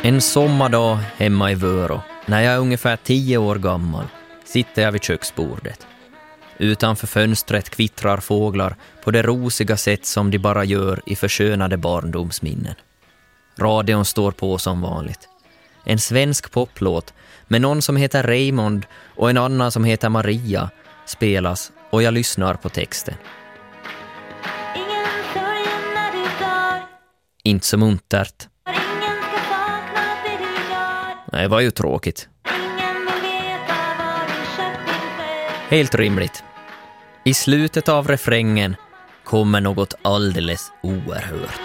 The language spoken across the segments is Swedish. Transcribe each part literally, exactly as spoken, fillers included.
En sommardag hemma i Vörå, när jag är ungefär tio år gammal, sitter jag vid köksbordet. Utanför fönstret kvittrar fåglar på det rosiga sätt som de bara gör i förskönade barndomsminnen. Radion står på som vanligt. En svensk poplåt med någon som heter Raymond och en annan som heter Maria spelas och jag lyssnar på texten. Inte så muntert. Nej, det var ju tråkigt. Helt rimligt. I slutet av refrängen kommer något alldeles oerhört.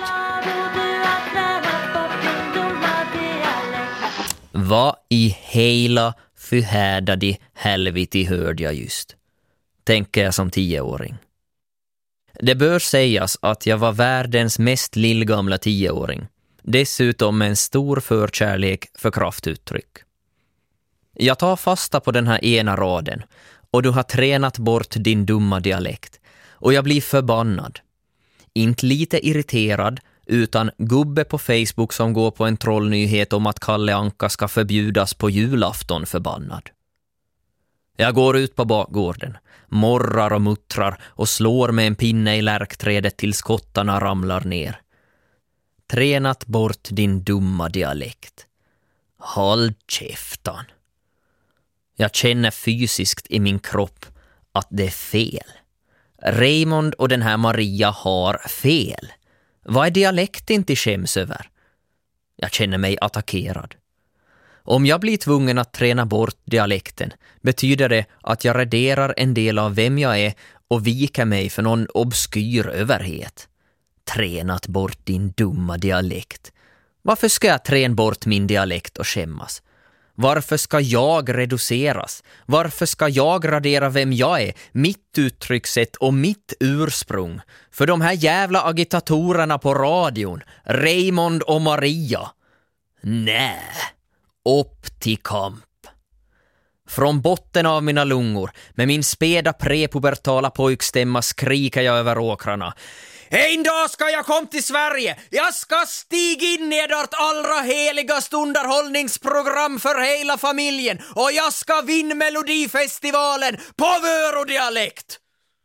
Vad i hela förhärdade helvete hörde jag just, tänker jag som tioåring. Det bör sägas att jag var världens mest lillgamla tioåring. Dessutom med en stor förkärlek för kraftuttryck. Jag tar fasta på den här ena raden och du har tränat bort din dumma dialekt. Och jag blir förbannad. Inte lite irriterad utan gubbe på Facebook som går på en trollnyhet om att Kalle Anka ska förbjudas på julafton förbannad. Jag går ut på bakgården, morrar och muttrar och slår med en pinne i lärkträdet tills skottarna ramlar ner. Tränat bort din dumma dialekt. Håll käftan. Jag känner fysiskt i min kropp att det är fel. Raymond och den här Maria har fel. Vad är dialekten till skäms över? Jag känner mig attackerad. Om jag blir tvungen att träna bort dialekten betyder det att jag raderar en del av vem jag är och viker mig för någon obskyr överhet. Tränat bort din dumma dialekt. Varför ska jag träna bort min dialekt och skämmas? Varför ska jag reduceras? Varför ska jag radera vem jag är, mitt uttryckssätt och mitt ursprung? För de här jävla agitatorerna på radion, Raymond och Maria. Nej, upp till kamp. Från botten av mina lungor, med min späda prepubertala pojkstämma skriker jag över åkrarna. En dag ska jag komma till Sverige. Jag ska stiga in i ert allra heligaste underhållningsprogram för hela familjen. Och jag ska vinna Melodifestivalen på Vörodialekt.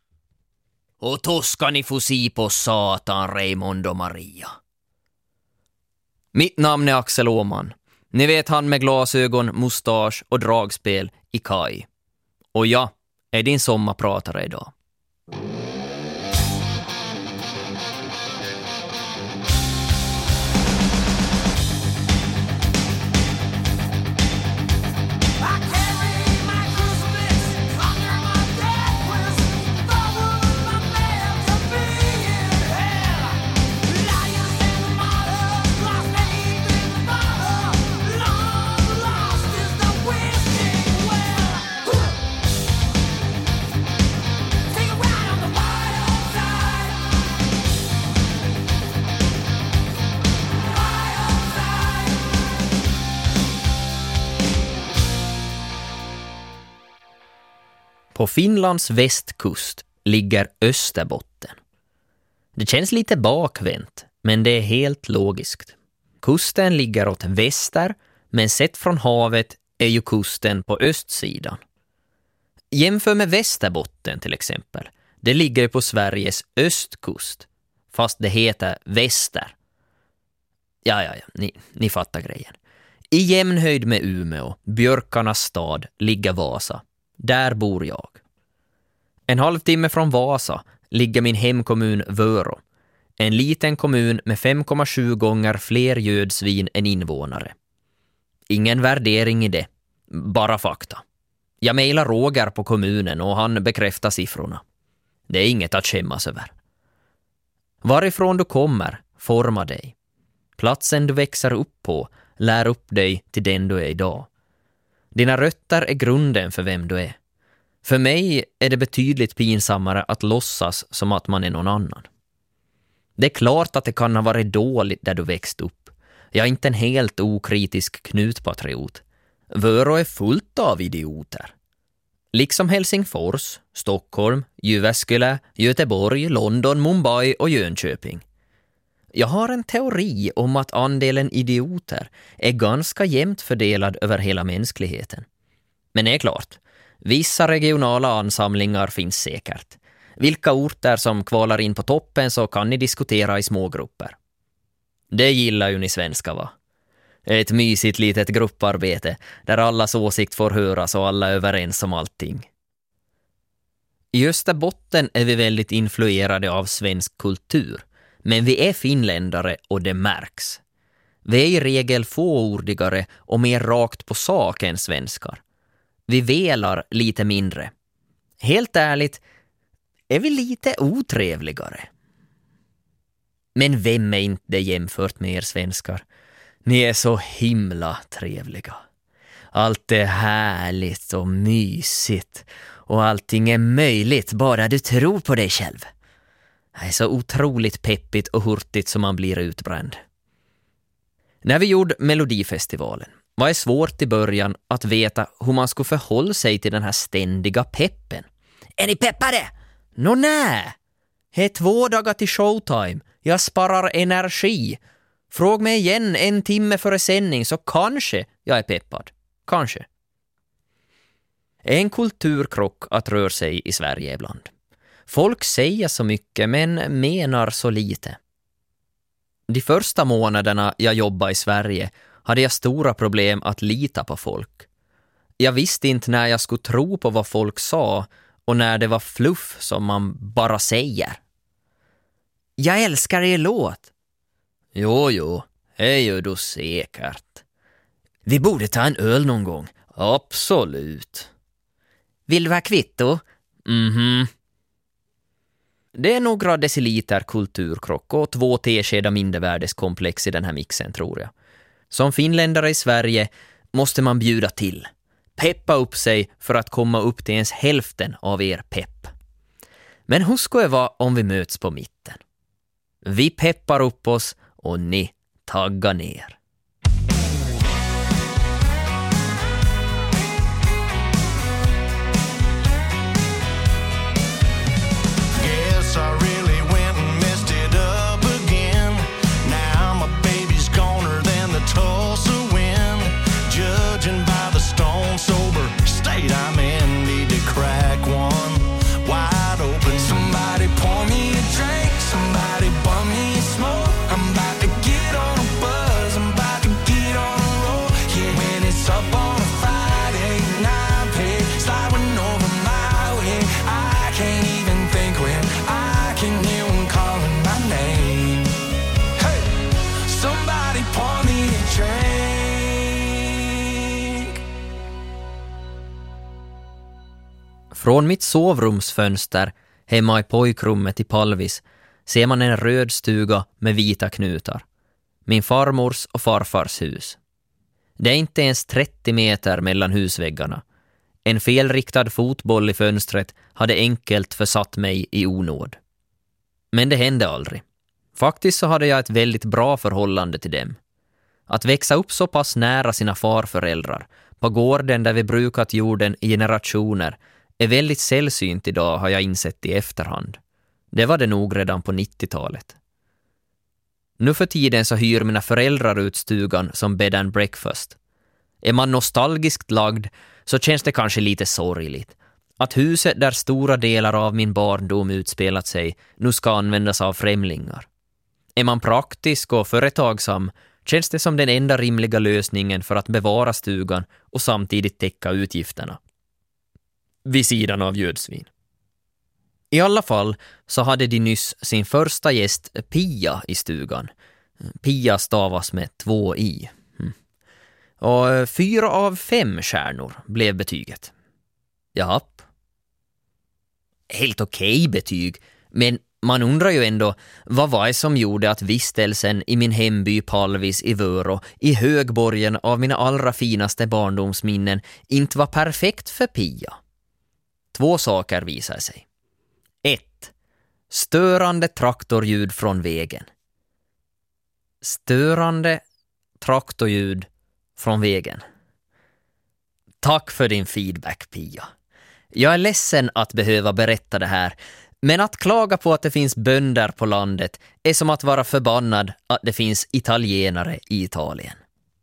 Och då ska ni få se på satan Raymond och Maria. Mitt namn är Axel Åman. Ni vet han med glasögon, mustasch och dragspel i Kai. Och jag är din sommarpratare idag. På Finlands västkust ligger Österbotten. Det känns lite bakvänt, men det är helt logiskt. Kusten ligger åt väster, men sett från havet är ju kusten på östsidan. Jämför med Västerbotten till exempel. Det ligger på Sveriges östkust, fast det heter väster. Ja, ja, ja, ni, ni fattar grejen. I jämnhöjd med Umeå, Björkarnas stad, ligger Vasa. Där bor jag. En halvtimme från Vasa ligger min hemkommun Vörå. En liten kommun med fem komma sju gånger fler gödsvin än invånare. Ingen värdering i det, bara fakta. Jag mejlar Roger på kommunen och han bekräftar siffrorna. Det är inget att skämmas över. Varifrån du kommer formar dig. Platsen du växer upp på lär upp dig till den du är idag. Dina rötter är grunden för vem du är. För mig är det betydligt pinsammare att låtsas som att man är någon annan. Det är klart att det kan ha varit dåligt där du växt upp. Jag är inte en helt okritisk knutpatriot. Vörå är fullt av idioter. Liksom Helsingfors, Stockholm, Jyväskylä, Göteborg, London, Mumbai och Jönköping. Jag har en teori om att andelen idioter är ganska jämnt fördelad över hela mänskligheten. Men det är klart, vissa regionala ansamlingar finns säkert. Vilka orter som kvalar in på toppen så kan ni diskutera i små grupper. Det gillar ju ni svenskar, va? Ett mysigt litet grupparbete där allas åsikt får höras och alla är överens om allting. I Österbotten är vi väldigt influerade av svensk kultur, men vi är finländare och det märks. Vi är i regel fåordigare och mer rakt på sak än svenskar. Vi velar lite mindre. Helt ärligt är vi lite otrevligare. Men vem är inte jämfört med er svenskar? Ni är så himla trevliga. Allt är härligt och mysigt och allting är möjligt bara du tror på dig själv. Det är så otroligt peppigt och hurtigt som man blir utbränd. När vi gjorde Melodifestivalen var det svårt i början att veta hur man skulle förhålla sig till den här ständiga peppen. Är ni peppade? Nå nej! Det är två dagar till showtime. Jag sparar energi. Fråga mig igen en timme före sändning så kanske jag är peppad. Kanske. En kulturkrock att röra sig i Sverige ibland. Folk säger så mycket men menar så lite. De första månaderna jag jobbade i Sverige hade jag stora problem att lita på folk. Jag visste inte när jag skulle tro på vad folk sa och när det var fluff som man bara säger. Jag älskar er låt. Jo, jo, det gör du säkert. Vi borde ta en öl någon gång. Absolut. Vill du ha kvitto? Mhm. Det är några deciliter kulturkrock och två teskedar mindervärdeskomplex i den här mixen, tror jag. Som finländare i Sverige måste man bjuda till. Peppa upp sig för att komma upp till ens hälften av er pepp. Men hur ska det vara om vi möts på mitten? Vi peppar upp oss och ni taggar ner. Från mitt sovrumsfönster hemma i pojkrummet i Palvis ser man en röd stuga med vita knutar. Min farmors och farfars hus. Det är inte ens trettio meter mellan husväggarna. En felriktad fotboll i fönstret hade enkelt försatt mig i onåd. Men det hände aldrig. Faktiskt så hade jag ett väldigt bra förhållande till dem. Att växa upp så pass nära sina farföräldrar på gården där vi brukat jorden i generationer är väldigt sällsynt idag, har jag insett i efterhand. Det var det nog redan på nittiotalet. Nu för tiden så hyr mina föräldrar ut stugan som bed and breakfast. Är man nostalgiskt lagd så känns det kanske lite sorgligt att huset där stora delar av min barndom utspelat sig nu ska användas av främlingar. Är man praktisk och företagsam känns det som den enda rimliga lösningen för att bevara stugan och samtidigt täcka utgifterna. Vid sidan av gödsvin. I alla fall så hade de nyss sin första gäst Pia i stugan. Pia stavas med två i. Mm. Och fyra av fem stjärnor blev betyget. Japp. Helt okej betyg, men man undrar ju ändå vad var det som gjorde att vistelsen i min hemby Palvis i Vörå, i högborgen av mina allra finaste barndomsminnen, inte var perfekt för Pia. Två saker visar sig. ett. Störande traktorljud från vägen. Störande traktorljud från vägen. Tack för din feedback, Pia. Jag är ledsen att behöva berätta det här, Men att klaga på att det finns bönder på landet är som att vara förbannad att det finns italienare i Italien.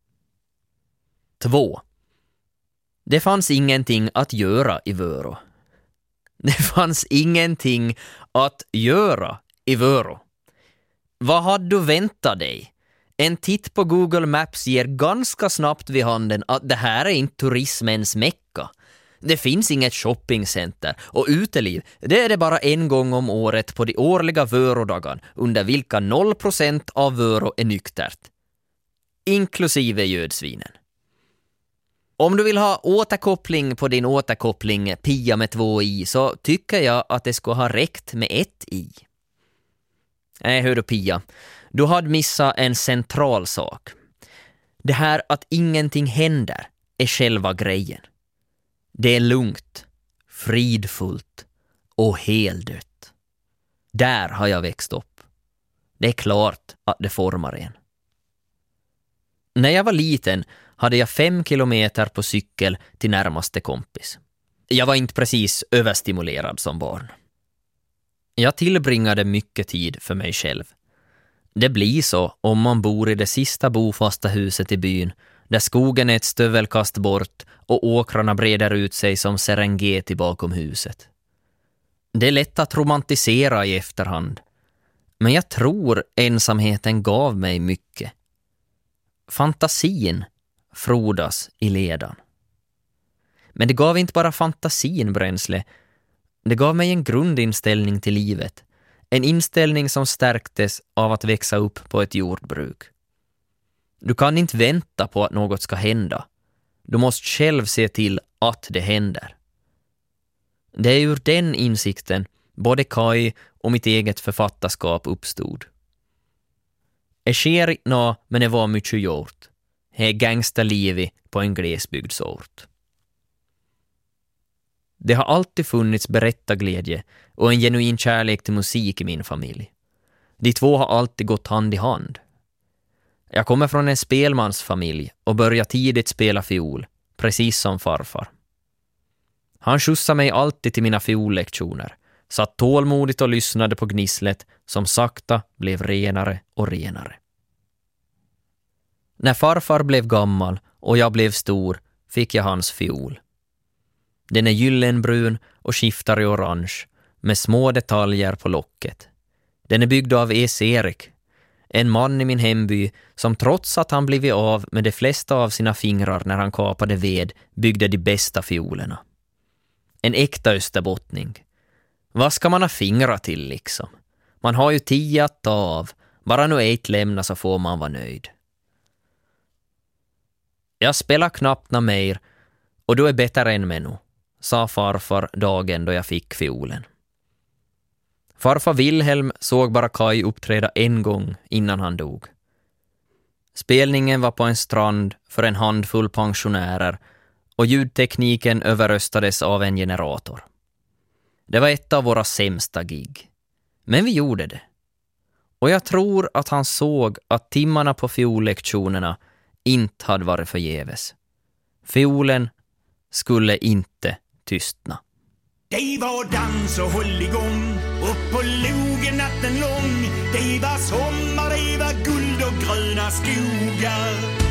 två. Det fanns ingenting att göra i Vörå. Det fanns ingenting att göra i Vörå. Vad hade du väntat dig? En titt på Google Maps ger ganska snabbt vid handen att det här är inte turismens mecka. Det finns inget shoppingcenter och uteliv, det är det bara en gång om året på de årliga Vörodagen under vilka noll procent av Vörå är nyktert. Inklusive gödsvinen. Om du vill ha återkoppling på din återkoppling Pia med två i så tycker jag att det ska ha räckt med ett i. Nej, hör du Pia, du hade missat en central sak. Det här att ingenting händer är själva grejen. Det är lugnt, fridfullt och heldött. Där har jag växt upp. Det är klart att det formar en. När jag var liten hade jag fem kilometer på cykel till närmaste kompis. Jag var inte precis överstimulerad som barn. Jag tillbringade mycket tid för mig själv. Det blir så om man bor i det sista bofasta huset i byn, där skogen är ett stövelkast bort och åkrarna breder ut sig som Serengeti bakom huset. Det är lätt att romantisera i efterhand, men jag tror ensamheten gav mig mycket. Fantasin frodas i ledan. Men det gav inte bara fantasin bränsle, det gav mig en grundinställning till livet. En inställning som stärktes av att växa upp på ett jordbruk. Du kan inte vänta på att något ska hända. Du måste själv se till att det händer. Det är ur den insikten både Kai och mitt eget författarskap uppstod. Det sker inte nå, men det var mycket gjort. Det är gangsterlivet på en glesbygdsort. Det har alltid funnits berättarglädje och en genuin kärlek till musik i min familj. De två har alltid gått hand i hand. Jag kommer från en spelmansfamilj och började tidigt spela fiol, precis som farfar. Han skjutsade mig alltid till mina fiollektioner, satt tålmodigt och lyssnade på gnisslet som sakta blev renare och renare. När farfar blev gammal och jag blev stor fick jag hans fiol. Den är gyllenbrun och skiftar i orange med små detaljer på locket. Den är byggd av E. Erik, en man i min hemby som trots att han blivit av med de flesta av sina fingrar när han kapade ved byggde de bästa fiolerna. En äkta österbottning. Vad ska man ha fingrar till liksom? Man har ju tio att ta av. Bara nu ett lämna så får man vara nöjd. Jag spelar knappt nå mer och du är bättre än mig nu, sa farfar dagen då jag fick fiolen. Farfar Wilhelm såg bara Kai uppträda en gång innan han dog. Spelningen var på en strand för en handfull pensionärer och ljudtekniken överröstades av en generator. Det var ett av våra sämsta gig. Men vi gjorde det. Och jag tror att han såg att timmarna på fiollektionerna inte hade varit förgäves. Fiolen skulle inte tystna. Det var dans och håll igång, upp på logen natten lång. Det var sommar, det var guld och gröna skogar.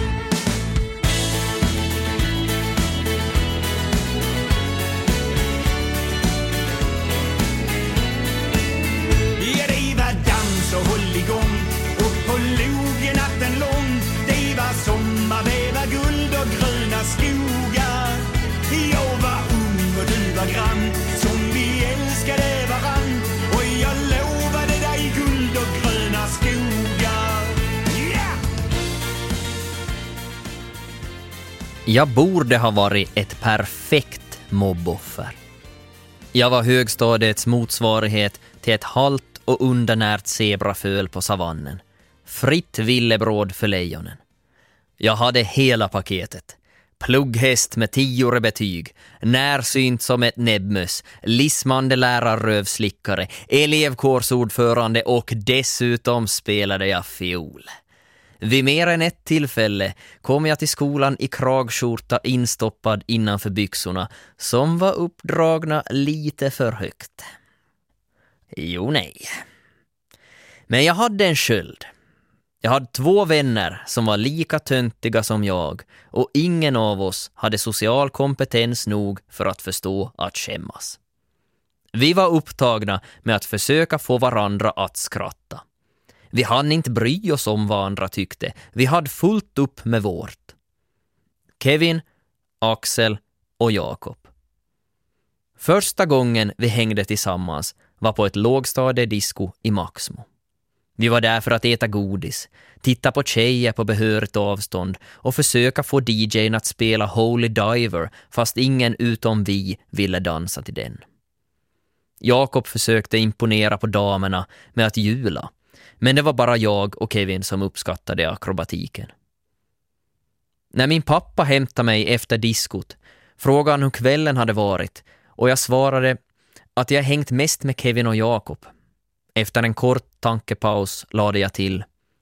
Ja, det var dans och håll igång, upp på logen natten lång. Det var sommar, det var guld och gröna skogar. Jag var ung och du var grann, som vi älskade varann. Och jag lovade dig guld och gröna skogar. Yeah! Jag borde ha varit ett perfekt mobboffer. Jag var högstadiets motsvarighet till ett halt och undernärt zebraföl på savannen. Fritt villebråd för lejonen. Jag hade hela paketet. Plugghäst med tio betyg, närsynt som ett näbbmöss, lismande lärarrövslickare, elevkårsordförande och dessutom spelade jag fiol. Vid mer än ett tillfälle kom jag till skolan i kragskjorta instoppad innanför byxorna som var uppdragna lite för högt. Jo, nej. Men jag hade en sköld. Jag hade två vänner som var lika töntiga som jag och ingen av oss hade social kompetens nog för att förstå att skämmas. Vi var upptagna med att försöka få varandra att skratta. Vi hann inte bry oss om vad andra tyckte. Vi hade fullt upp med vårt. Kevin, Axel och Jakob. Första gången vi hängde tillsammans var på ett lågstadiedisco i Maxmo. Vi var där för att äta godis, titta på tjejer på behörigt avstånd och försöka få D J:n att spela Holy Diver fast ingen utom vi ville dansa till den. Jakob försökte imponera på damerna med att jula, men det var bara jag och Kevin som uppskattade akrobatiken. När min pappa hämtade mig efter diskot frågade han hur kvällen hade varit och jag svarade att jag hängt mest med Kevin och Jakob. Efter en kort tankepaus lade jag till: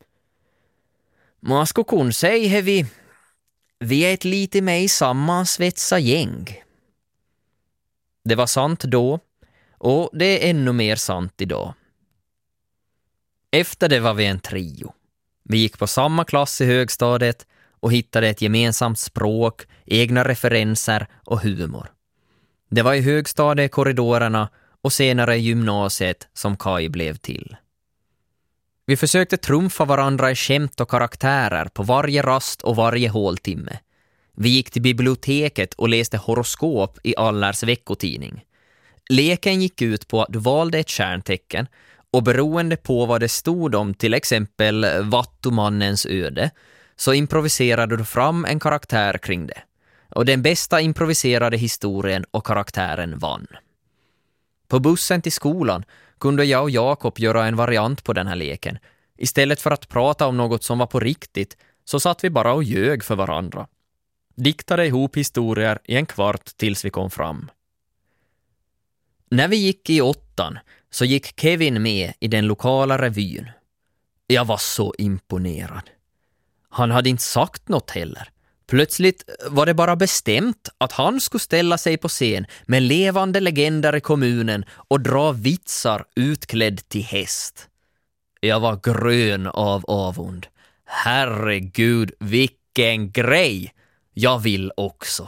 Man skulle kunna säga att vi, vi är ett lite med i sammansvetsa gäng. Det var sant då och det är ännu mer sant idag. Efter det var vi en trio. Vi gick på samma klass i högstadiet och hittade ett gemensamt språk, egna referenser och humor. Det var i högstadiekorridorerna och senare i gymnasiet som Kai blev till. Vi försökte trumfa varandra i skämt och karaktärer på varje rast och varje håltimme. Vi gick till biblioteket och läste horoskop i Allers veckotidning. Leken gick ut på att du valde ett stjärntecken och beroende på vad det stod om, till exempel Vattumannens öde, så improviserade du fram en karaktär kring det. Och den bästa improviserade historien och karaktären vann. På bussen till skolan kunde jag och Jakob göra en variant på den här leken. Istället för att prata om något som var på riktigt så satt vi bara och ljög för varandra. Diktade ihop historier i en kvart tills vi kom fram. När vi gick i åttan så gick Kevin med i den lokala revyn. Jag var så imponerad. Han hade inte sagt något heller. Plötsligt var det bara bestämt att han skulle ställa sig på scen med levande legender i kommunen och dra vitsar utklädd till häst. Jag var grön av avund. Herregud, vilken grej! Jag vill också.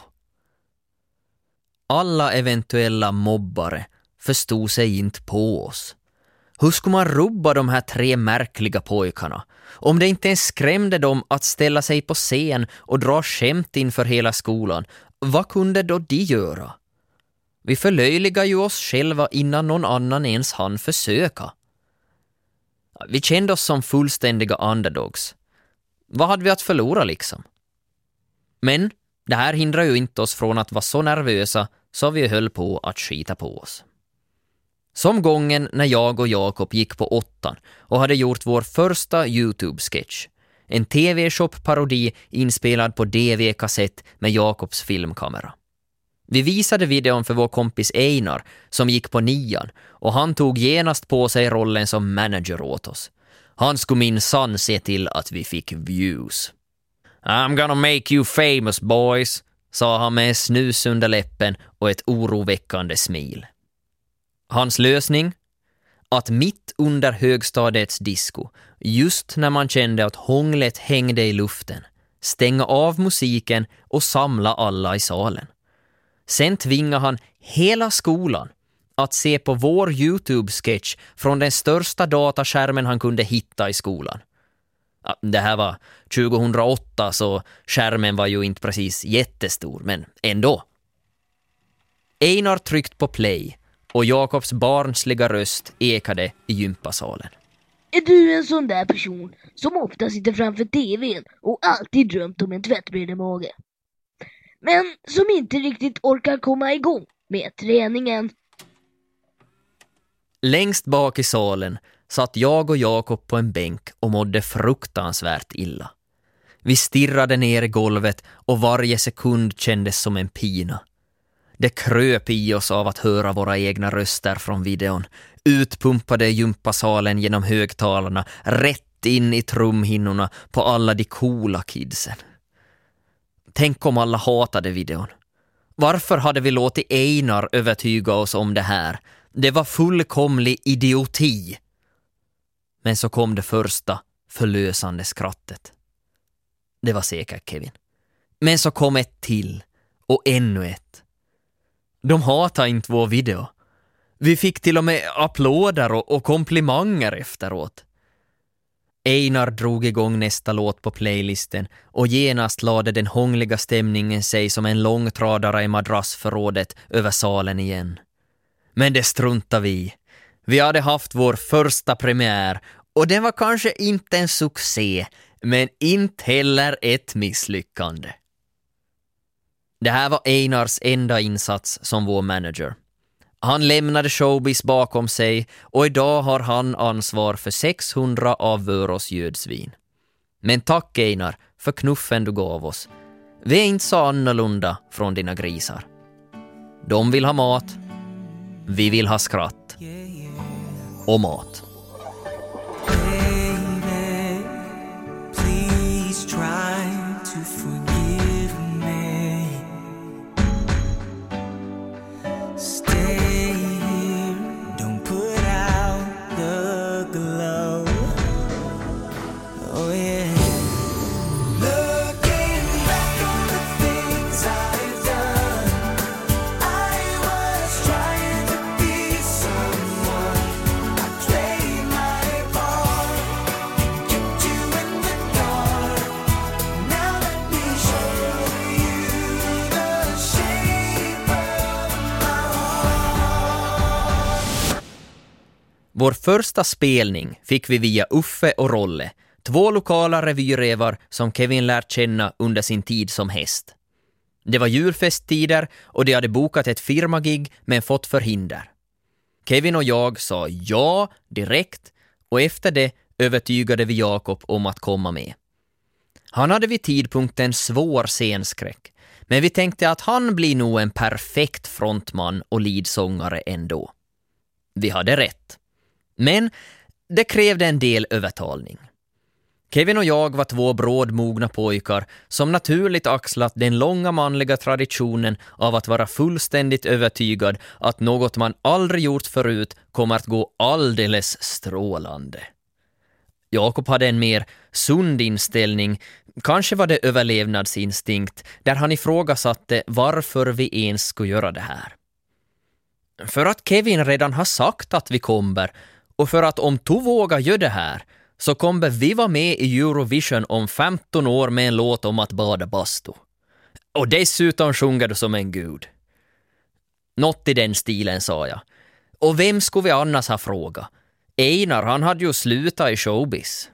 Alla eventuella mobbare förstod sig inte på oss. Hur skulle man rubba de här tre märkliga pojkarna? Om det inte ens skrämde dem att ställa sig på scen och dra skämt inför hela skolan, vad kunde då de göra? Vi förlöjligar ju oss själva innan någon annan ens hann försöka. Vi kände oss som fullständiga underdogs. Vad hade vi att förlora liksom? Men det här hindrar ju inte oss från att vara så nervösa så vi höll på att skita på oss. Som gången när jag och Jakob gick på åttan och hade gjort vår första YouTube-sketch. En T V-shop-parodi inspelad på D V-kassett med Jakobs filmkamera. Vi visade videon för vår kompis Einar som gick på nian och han tog genast på sig rollen som manager åt oss. Han skulle minsann se till att vi fick views. I'm gonna make you famous boys, sa han med snus under läppen och ett oroväckande smil. Hans lösning? Att mitt under högstadiets disco, just när man kände att hånglet hängde i luften, stänga av musiken och samla alla i salen. Sen tvingade han hela skolan att se på vår YouTube-sketch från den största dataskärmen han kunde hitta i skolan. Ja, det här var tjugohundraåtta så skärmen var ju inte precis jättestor, men ändå. Einar tryckt på play och Jakobs barnsliga röst ekade i gympasalen. Är du en sån där person som ofta sitter framför tvn och alltid drömt om en tvättbrädemage? Men som inte riktigt orkar komma igång med träningen. Längst bak i salen satt jag och Jakob på en bänk och mådde fruktansvärt illa. Vi stirrade ner i golvet och varje sekund kändes som en pina. Det kröp i oss av att höra våra egna röster från videon. Utpumpade gympasalen genom högtalarna, rätt in i trumhinnorna på alla de coola kidsen. Tänk om alla hatade videon. Varför hade vi låtit Einar övertyga oss om det här? Det var fullkomlig idioti. Men så kom det första förlösande skrattet. Det var säkert Kevin. Men så kom ett till och ännu ett. De hatade inte vår video. Vi fick till och med applåder och, och komplimanger efteråt. Einar drog igång nästa låt på playlisten och genast lade den hångliga stämningen sig som en långtradare i madrassförrådet över salen igen. Men det struntade vi. Vi hade haft vår första premiär och den var kanske inte en succé, men inte heller ett misslyckande. Det här var Einars enda insats som vår manager. Han lämnade showbiz bakom sig och idag har han ansvar för sexhundra av Vörås ljudsvin. Men tack Einar för knuffen du gav oss. Vi är inte så annorlunda från dina grisar. De vill ha mat, vi vill ha skratt och mat. Baby, please try to forgive me. Stay here, don't put out the glow. Oh yeah. Looking back on the things I've done, I was trying to be someone. I played my part, kept you in the dark. Now let me show you the shape of my heart. Vår första spelning fick vi via Uffe och Rolle, två lokala revyrevar som Kevin lärt känna under sin tid som häst. Det var julfesttider och de hade bokat ett firmagig men fått förhinder. Kevin och jag sa ja direkt och efter det övertygade vi Jakob om att komma med. Han hade vid tidpunkten svår scenskräck, men vi tänkte att han blir nog en perfekt frontman och leadsångare ändå. Vi hade rätt. Men det krävde en del övertalning. Kevin och jag var två brådmogna pojkar som naturligt axlat den långa manliga traditionen av att vara fullständigt övertygad att något man aldrig gjort förut kommer att gå alldeles strålande. Jakob hade en mer sund inställning, kanske var det överlevnadsinstinkt, där han ifrågasatte varför vi ens skulle göra det här. För att Kevin redan har sagt att vi kommer, och för att om du vågar göra det här så kommer vi vara med i Eurovision om femton år med en låt om att bada bastu. Och dessutom sjunger du som en gud. Något i den stilen, sa jag. Och vem skulle vi annars ha frågat? Einar, han hade ju slutat i showbiz.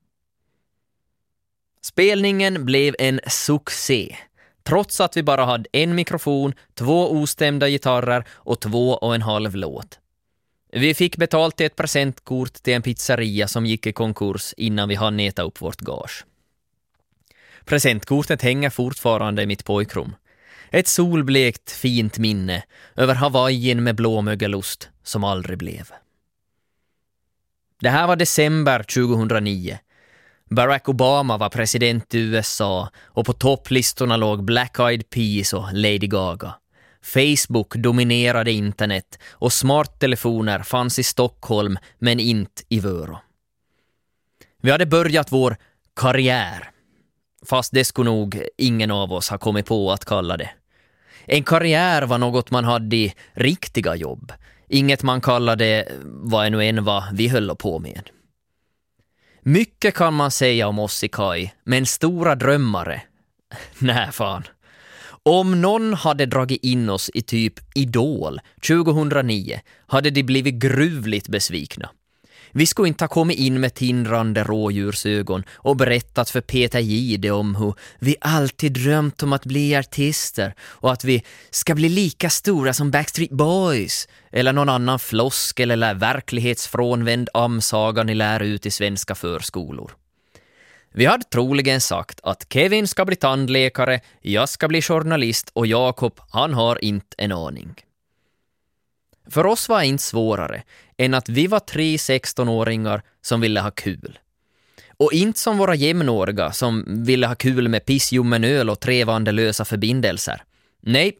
Spelningen blev en succé. Trots att vi bara hade en mikrofon, två ostämda gitarrer och två och en halv låt. Vi fick betalt ett presentkort till en pizzeria som gick i konkurs innan vi hann äta upp vårt gage. Presentkortet hänger fortfarande i mitt pojkrum. Ett solblekt fint minne över Hawaiien med blåmögelost som aldrig blev. Det här var december tjugohundranio. Barack Obama var president i U S A och på topplistorna låg Black Eyed Peas och Lady Gaga. Facebook dominerade internet och smarttelefoner fanns i Stockholm men inte i Vörå. Vi hade börjat vår karriär, fast det skulle nog ingen av oss ha kommit på att kalla det. En karriär var något man hade i riktiga jobb, inget man kallade vad ännu än vad vi höll på med. Mycket kan man säga om oss i Kaj, men stora drömmare? Nej fan. Om någon hade dragit in oss i typ Idol tjugohundranio hade de blivit gruvligt besvikna. Vi skulle inte ha kommit in med tindrande rådjursögon och berättat för Peter Gide om hur vi alltid drömt om att bli artister och att vi ska bli lika stora som Backstreet Boys eller någon annan floskel eller verklighetsfrånvänd amsaga ni lär ut i svenska förskolor. Vi hade troligen sagt att Kevin ska bli tandläkare, jag ska bli journalist och Jakob, han har inte en aning. För oss var det inte svårare än att vi var tre sextonåringar som ville ha kul. Och inte som våra jämnåriga som ville ha kul med pissjummen öl och trevande lösa förbindelser. Nej,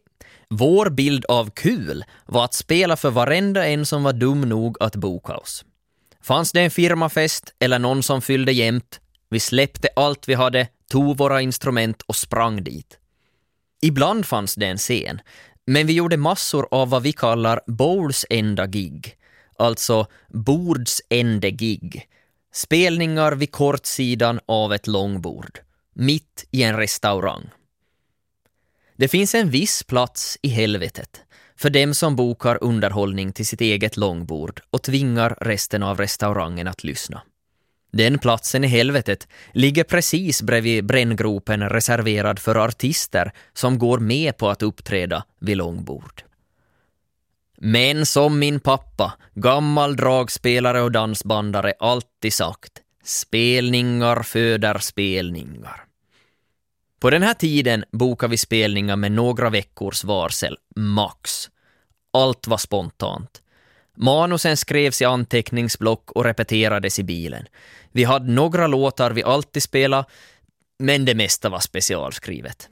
Vår bild av kul var att spela för varenda en som var dum nog att boka oss. Fanns det en firmafest eller någon som fyllde jämt, vi släppte allt vi hade, tog våra instrument och sprang dit. Ibland fanns det en scen, men vi gjorde massor av vad vi kallar bords enda gig, alltså bords ende gig. Spelningar vid kortsidan av ett långbord, mitt i en restaurang. Det finns en viss plats i helvetet för dem som bokar underhållning till sitt eget långbord och tvingar resten av restaurangen att lyssna. Den platsen i helvetet ligger precis bredvid bränngropen reserverad för artister som går med på att uppträda vid långbord. Men som min pappa, gammal dragspelare och dansbandare, alltid sagt, spelningar föder spelningar. På den här tiden bokade vi spelningar med några veckors varsel, max. Allt var spontant. Manusen skrevs i anteckningsblock och repeterades i bilen. Vi hade några låtar vi alltid spelade, men det mesta var specialskrivet.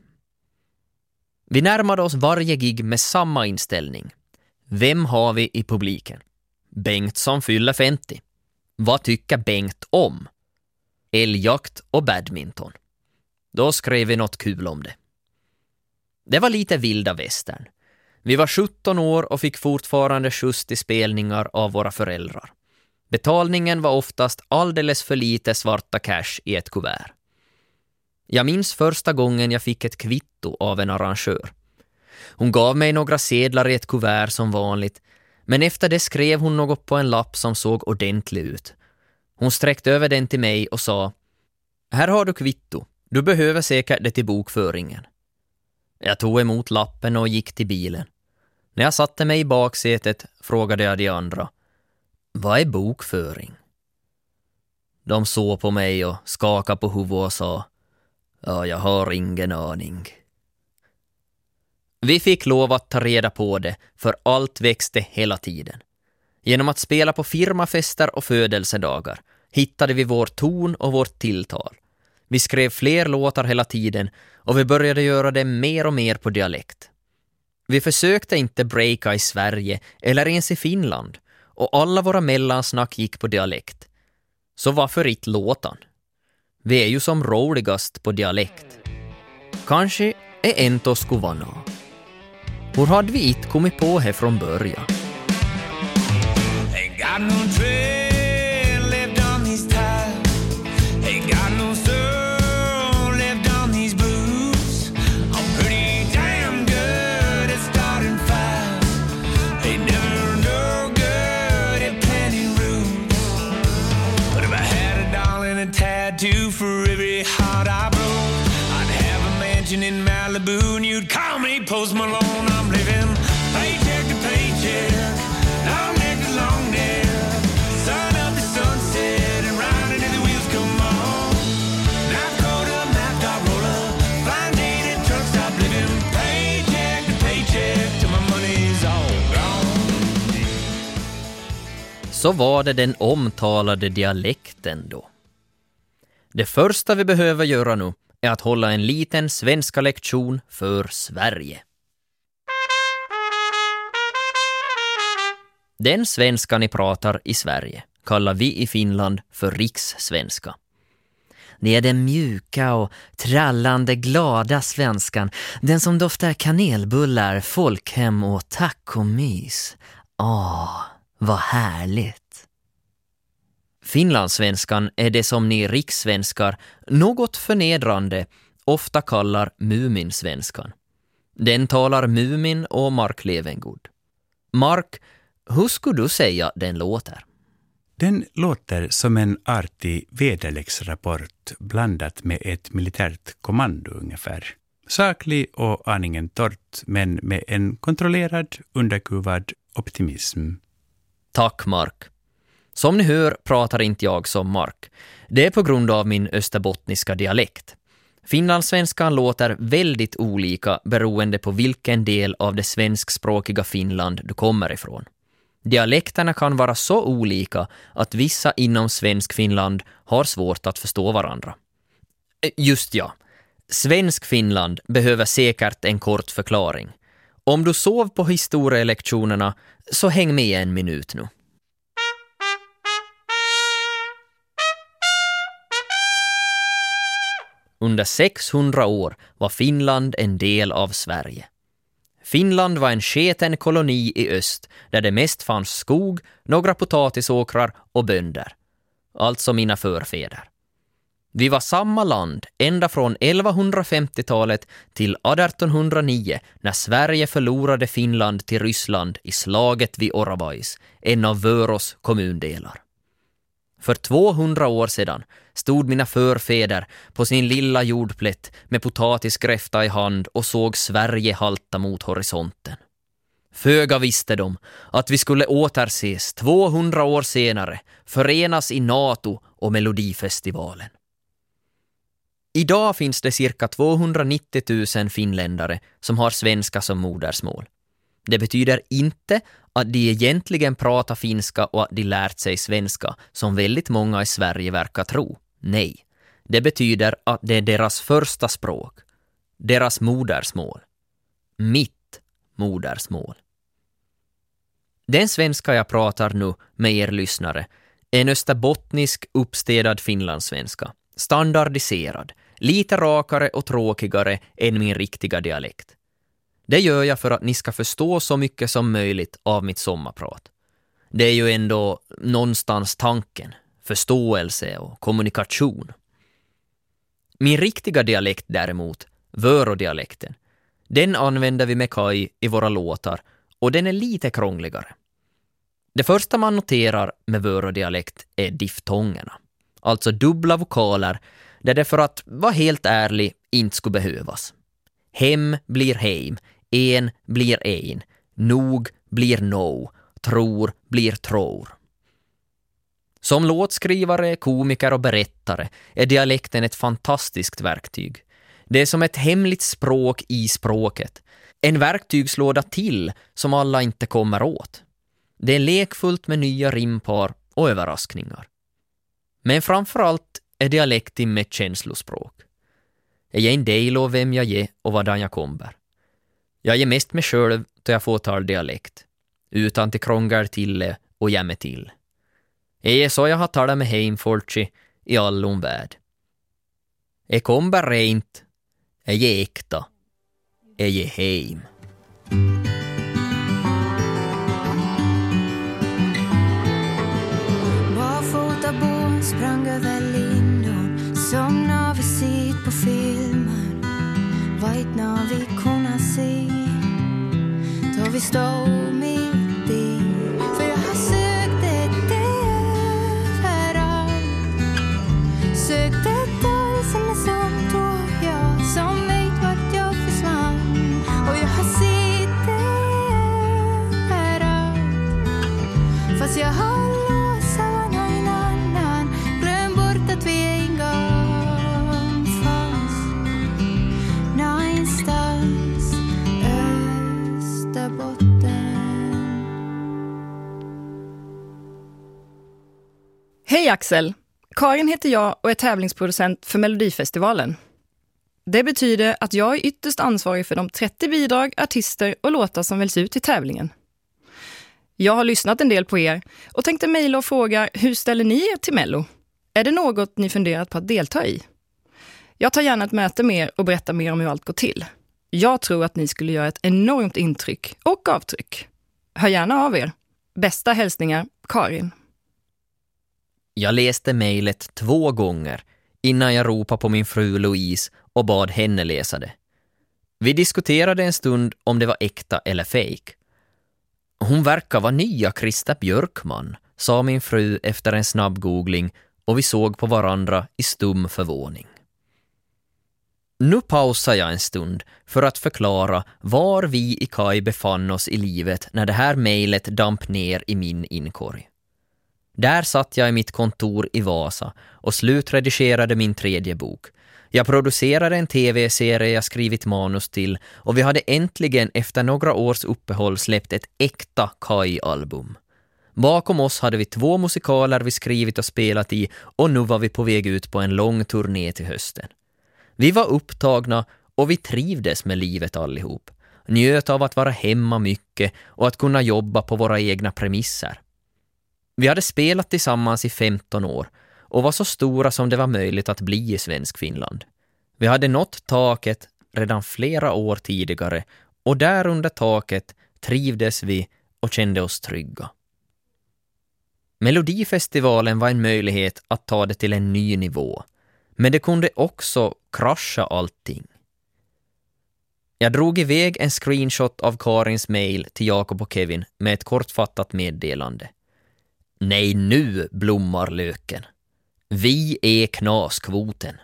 Vi närmade oss varje gig med samma inställning. Vem har vi i publiken? Bengt som fyller femtio. Vad tycker Bengt om? Älgjakt och badminton. Då skrev vi något kul om det. Det var lite vilda västern. Vi var sjutton år och fick fortfarande skjuts till spelningar av våra föräldrar. Betalningen var oftast alldeles för lite svarta cash i ett kuvert. Jag minns första gången jag fick ett kvitto av en arrangör. Hon gav mig några sedlar i ett kuvert som vanligt, men efter det skrev hon något på en lapp som såg ordentlig ut. Hon sträckte över den till mig och sa: "Här har du kvitto. Du behöver säkert det till bokföringen." Jag tog emot lappen och gick till bilen. När jag satte mig i baksätet frågade jag de andra: "Vad är bokföring?" De såg på mig och skakade på huvudet och sa: "Ja, jag har ingen aning." Vi fick lov att ta reda på det, för allt växte hela tiden. Genom att spela på firmafester och födelsedagar hittade vi vår ton och vårt tilltal. Vi skrev fler låtar hela tiden och vi började göra det mer och mer på dialekt. Vi försökte inte breaka i Sverige eller ens i Finland, och alla våra mellansnack gick på dialekt. Så varför inte låtan? Vi är ju som roligast på dialekt. Kanske är inte skuvana. Hur hade vi inte kommit på här från början? Ain't got no trail left on these tires. Ain't got no soul left on these boots. I'm pretty damn good at starting fires. Ain't never no good at planting roots. But if I had a doll and a tattoo for every heart I broke, I'd have a mansion in Malibu and you'd call me Post Malone. I'm living paycheck to paycheck, long neck to long neck, sun up to sunset and round until the wheels come on. Knife coater, map top roller, flying dated truck stop, living paycheck to paycheck till my money's all gone. Så var det den omtalade dialekten då. Det första vi behöver göra nu är att hålla en liten svenska lektion för Sverige. Den svenska ni pratar i Sverige kallar vi i Finland för rikssvenska. Det är den mjuka och trallande glada svenskan, den som doftar kanelbullar, folkhem och tacomys. Åh, vad härligt! Finlandssvenskan är det som ni rikssvenskar något förnedrande ofta kallar muminsvenskan. Den talar Mumin och Mark Levengood. Mark, hur skulle du säga den låter? Den låter som en artig väderleksrapport blandat med ett militärt kommando ungefär. Saklig och aningen torrt, men med en kontrollerad, underkuvad optimism. Tack, Mark. Som ni hör pratar inte jag som Mark. Det är på grund av min österbottniska dialekt. Finlandssvenskan låter väldigt olika beroende på vilken del av det svenskspråkiga Finland du kommer ifrån. Dialekterna kan vara så olika att vissa inom svensk Finland har svårt att förstå varandra. Just ja, svensk Finland behöver säkert en kort förklaring. Om du sov på historielektionerna så häng med en minut nu. Under sexhundra år var Finland en del av Sverige. Finland var en sketen koloni i öst där det mest fanns skog, några potatisåkrar och bönder. Alltså mina förfäder. Vi var samma land ända från elvahundrafemtiotalet till artonhundranio när Sverige förlorade Finland till Ryssland i slaget vid Oravais, en av Vörås kommundelar. För tvåhundra år sedan stod mina förfäder på sin lilla jordplätt med potatisgräfta i hand och såg Sverige halta mot horisonten. Föga visste de att vi skulle återses tvåhundra år senare, förenas i NATO och Melodifestivalen. Idag finns det cirka tvåhundranittio tusen finländare som har svenska som modersmål. Det betyder inte att de egentligen pratar finska och att de lärt sig svenska som väldigt många i Sverige verkar tro. Nej, det betyder att det är deras första språk, deras modersmål. Mitt modersmål. Den svenska jag pratar nu med er lyssnare är en österbottnisk uppstädad finlandssvenska, standardiserad, lite rakare och tråkigare än min riktiga dialekt. Det gör jag för att ni ska förstå så mycket som möjligt av mitt sommarprat. Det är ju ändå någonstans tanken, förståelse och kommunikation. Min riktiga dialekt däremot, Vörodialekten, den använder vi med Kai i våra låtar och den är lite krångligare. Det första man noterar med Vörodialekt är diftongerna, alltså dubbla vokaler där det för att vara helt ärlig inte skulle behövas. Hem blir heim, en blir ein, nog blir no, tror blir tror. Som låtskrivare, komiker och berättare är dialekten ett fantastiskt verktyg. Det är som ett hemligt språk i språket. En verktygslåda till som alla inte kommer åt. Det är lekfullt med nya rimpar och överraskningar. Men framförallt är dialekten med känslospråk. Jag är en del av vem jag är och vadan jag kommer. Jag är mest mig själv då jag får tal dialekt. Utan till krångar till och jämme till. Jag är så jag har talat med heimfolki i allom värld. Jag kommer rent. Jag är äkta. Jag är heim. Barfota bo sprang över lindon som när vi sitter på filmer. Vet när vi kunna se då vi står mitt i. För jag har sökt ett överallt. Sökt ett all som är som då jag som vet vart jag försvann. Och jag har sett överallt. Fast jag har låst av någon annan. Glöm bort att vi en gång fanns någonstans Österbotten. Hej Axel! Karin heter jag och är tävlingsproducent för Melodifestivalen. Det betyder att jag är ytterst ansvarig för de trettio bidrag, artister och låtar som väljs ut i tävlingen. Jag har lyssnat en del på er och tänkte mejla och fråga hur ställer ni er till Mello? Är det något ni funderat på att delta i? Jag tar gärna ett möte med er och berättar mer om hur allt går till. Jag tror att ni skulle göra ett enormt intryck och avtryck. Hör gärna av er. Bästa hälsningar, Karin. Jag läste mejlet två gånger innan jag ropade på min fru Louise och bad henne läsa det. Vi diskuterade en stund om det var äkta eller fake. Hon verkar vara nya Krista Björkman, sa min fru efter en snabb googling och vi såg på varandra i stum förvåning. Nu pausar jag en stund för att förklara var vi i Kai befann oss i livet när det här mejlet damp ner i min inkorg. Där satt jag i mitt kontor i Vasa och slutredigerade min tredje bok. Jag producerade en tv-serie jag skrivit manus till och vi hade äntligen efter några års uppehåll släppt ett äkta Kai-album. Bakom oss hade vi två musikaler vi skrivit och spelat i och nu var vi på väg ut på en lång turné till hösten. Vi var upptagna och vi trivdes med livet allihop. njöt av att vara hemma mycket och att kunna jobba på våra egna premisser. Vi hade spelat tillsammans i femton år och var så stora som det var möjligt att bli i svensk Finland. Vi hade nått taket redan flera år tidigare och där under taket trivdes vi och kände oss trygga. Melodifestivalen var en möjlighet att ta det till en ny nivå, men det kunde också krascha allting. Jag drog iväg en screenshot av Karins mail till Jakob och Kevin med ett kortfattat meddelande. Nej, nu blommar löken. Vi är knaskvoten.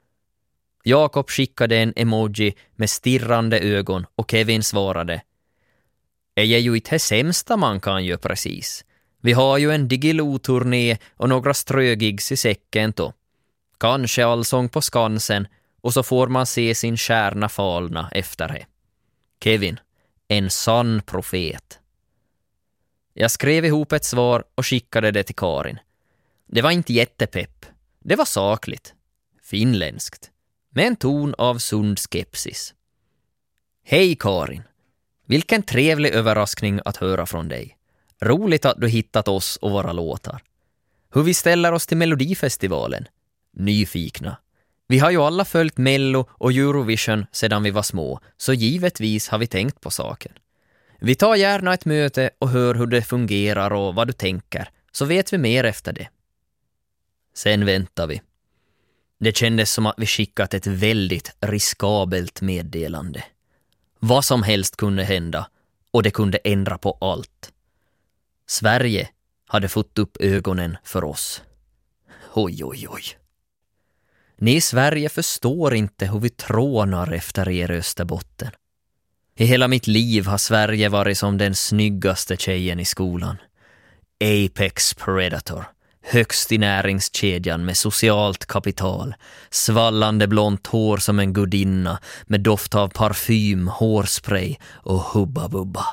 Jakob skickade en emoji med stirrande ögon och Kevin svarade: är ju inte det sämsta man kan göra precis. Vi har ju en Digilo-turné och några strögigs i säcken då. Kanske allsång på Skansen och så får man se sin kärna falna efter det. Kevin, en sann profet. Jag skrev ihop ett svar och skickade det till Karin. Det var inte jättepepp. Det var sakligt. Finländskt. Med en ton av sund skepsis. Hej Karin. Vilken trevlig överraskning att höra från dig. Roligt att du hittat oss och våra låtar. Hur vi ställer oss till Melodifestivalen. Nyfikna. Vi har ju alla följt Mello och Eurovision sedan vi var små, så givetvis har vi tänkt på saken. Vi tar gärna ett möte och hör hur det fungerar och vad du tänker, så vet vi mer efter det. Sen väntar vi. Det kändes som att vi skickat ett väldigt riskabelt meddelande. Vad som helst kunde hända och det kunde ändra på allt. Sverige hade fått upp ögonen för oss. Oj, oj, oj. Ni i Sverige förstår inte hur vi trånar efter er Österbotten. I hela mitt liv har Sverige varit som den snyggaste tjejen i skolan. Apex Predator. Högst i näringskedjan med socialt kapital. Svallande blont hår som en gudinna med doft av parfym, hårspray och hubba bubba.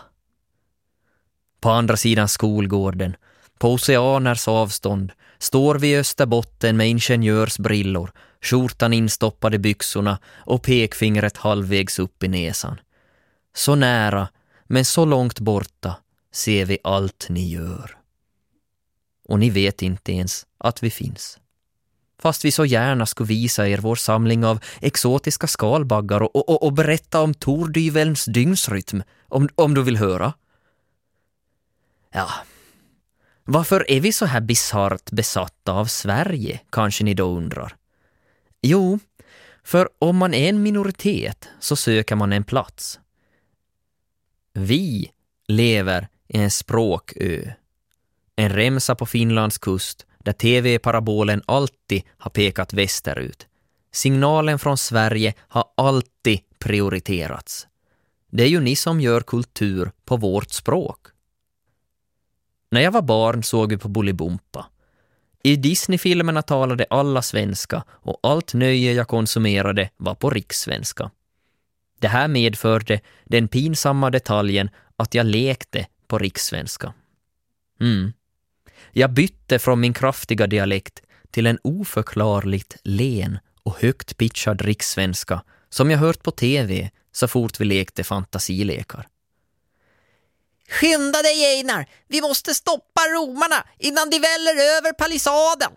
På andra sidan skolgården, på oceaners avstånd, står vi i Österbotten med ingenjörsbrillor, skjortan instoppade i byxorna och pekfingret halvvägs upp i näsan. Så nära, men så långt borta, ser vi allt ni gör. Och ni vet inte ens att vi finns. Fast vi så gärna skulle visa er vår samling av exotiska skalbaggar och, och, och berätta om Tordyvelns dygnsrytm, om, om du vill höra. Ja, varför är vi så här bisarrt besatta av Sverige, kanske ni då undrar? Jo, för om man är en minoritet så söker man en plats. Vi lever i en språkö. En remsa på Finlands kust där tv-parabolen alltid har pekat västerut. Signalen från Sverige har alltid prioriterats. Det är ju ni som gör kultur på vårt språk. När jag var barn såg vi på Bolibompa. I Disney-filmerna talade alla svenska och allt nöje jag konsumerade var på rikssvenska. Det här medförde den pinsamma detaljen att jag lekte på rikssvenska. Mm. Jag bytte från min kraftiga dialekt till en oförklarligt len och högt pitchad rikssvenska som jag hört på tv så fort vi lekte fantasilekar. Skynda dig Einar, vi måste stoppa romarna innan de väller över palissaden.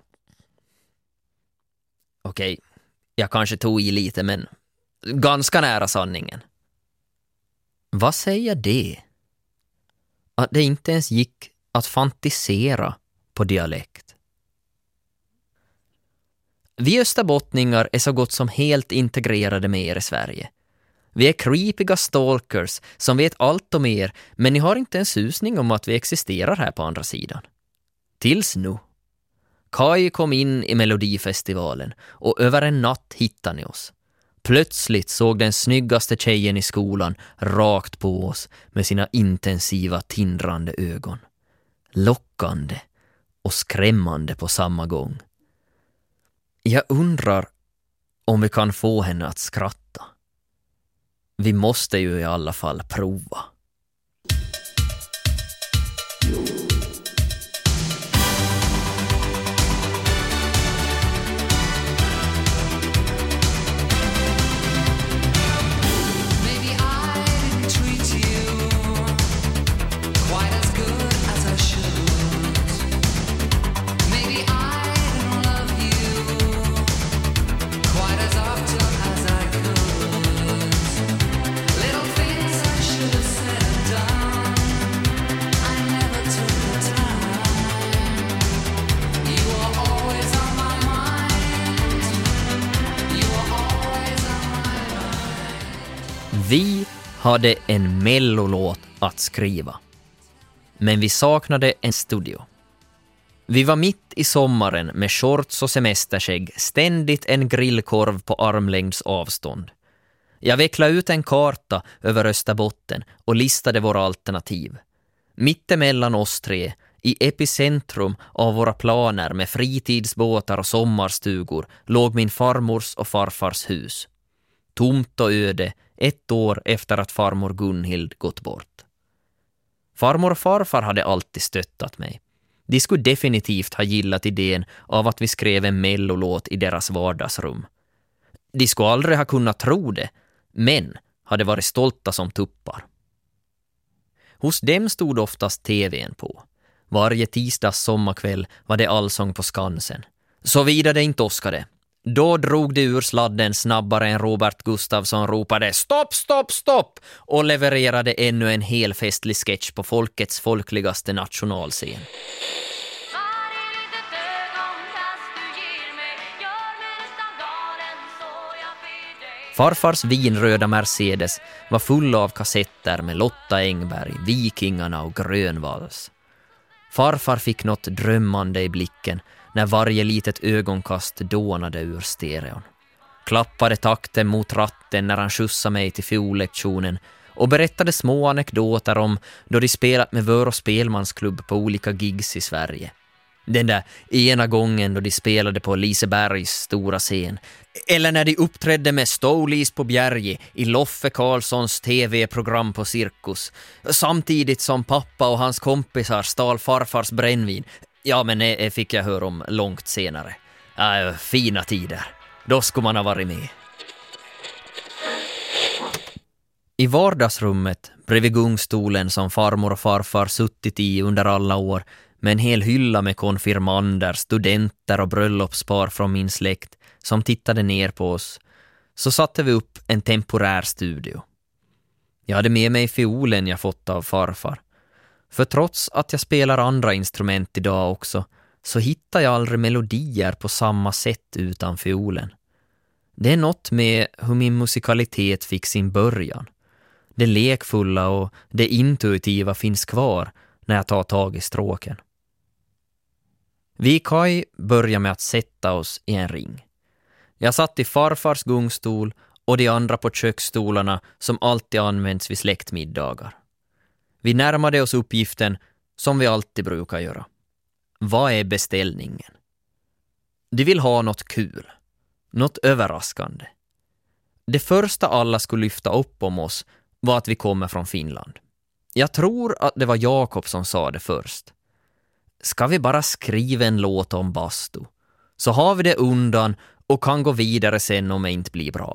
Okej, jag kanske tog i lite men ganska nära sanningen. Vad säger det? Att det inte ens gick att fantisera på dialekt. Vi österbottningar är så gott som helt integrerade med er i Sverige. Vi är creepiga stalkers som vet allt om er, men ni har inte en susning om att vi existerar här på andra sidan. Tills nu. Kai kom in i Melodifestivalen och över en natt hittade ni oss. Plötsligt såg den snyggaste tjejen i skolan rakt på oss med sina intensiva tindrande ögon. Lockande och skrämmande på samma gång. Jag undrar om vi kan få henne att skratta. Vi måste ju i alla fall prova. Maybe I didn't treat Vi hade en mellolåt att skriva. Men vi saknade en studio. Vi var mitt i sommaren med shorts och semesterskägg, ständigt en grillkorv på armlängds avstånd. Jag vecklade ut en karta över Österbotten och listade våra alternativ. Mittemellan oss tre, i epicentrum av våra planer med fritidsbåtar och sommarstugor, låg min farmors och farfars hus. Tomt och öde, ett år efter att farmor Gunhild gått bort. Farmor och farfar hade alltid stöttat mig. De skulle definitivt ha gillat idén av att vi skrev en mellolåt i deras vardagsrum. De skulle aldrig ha kunnat tro det, men hade varit stolta som tuppar. Hos dem stod oftast tvn på. Varje tisdags sommarkväll var det allsång på Skansen. Såvida det inte åskade. Då drog det ur sladden snabbare än Robert Gustafsson ropade stopp, stopp, stopp och levererade ännu en hel festlig sketch på folkets folkligaste nationalscen. Farfars vinröda Mercedes var full av kassetter med Lotta Engberg, Vikingarna och Grönvals. Farfar fick något drömmande i blicken när varje litet ögonkast dånade ur stereon. Klappade takten mot ratten när han skjutsade mig till fiollektionen och berättade små anekdoter om då de spelat med Vör- och spelmansklubb på olika gigs i Sverige. Den där ena gången då de spelade på Lisebergs stora scen. Eller när de uppträdde med Stålis på Bjerge i Loffe Karlssons tv-program på Cirkus. Samtidigt som pappa och hans kompisar stal farfars brännvin. Ja, men det fick jag höra om långt senare. Äh, fina tider. Då skulle man ha varit med. I vardagsrummet, bredvid gungstolen som farmor och farfar suttit i under alla år, med en hel hylla med konfirmander, studenter och bröllopspar från min släkt som tittade ner på oss, så satte vi upp en temporär studio. Jag hade med mig fiolen jag fått av farfar. För trots att jag spelar andra instrument idag också, så hittar jag aldrig melodier på samma sätt utan fiolen. Det är något med hur min musikalitet fick sin början. Det lekfulla och det intuitiva finns kvar när jag tar tag i stråken. Vi i Kaj börjar med att sätta oss i en ring. Jag satt i farfars gungstol och de andra på köksstolarna som alltid används vid släktmiddagar. Vi närmade oss uppgiften som vi alltid brukar göra. Vad är beställningen? De vill ha något kul, något överraskande. Det första alla skulle lyfta upp om oss var att vi kommer från Finland. Jag tror att det var Jakob som sa det först. Ska vi bara skriva en låt om bastu, så har vi det undan och kan gå vidare sen om det inte blir bra.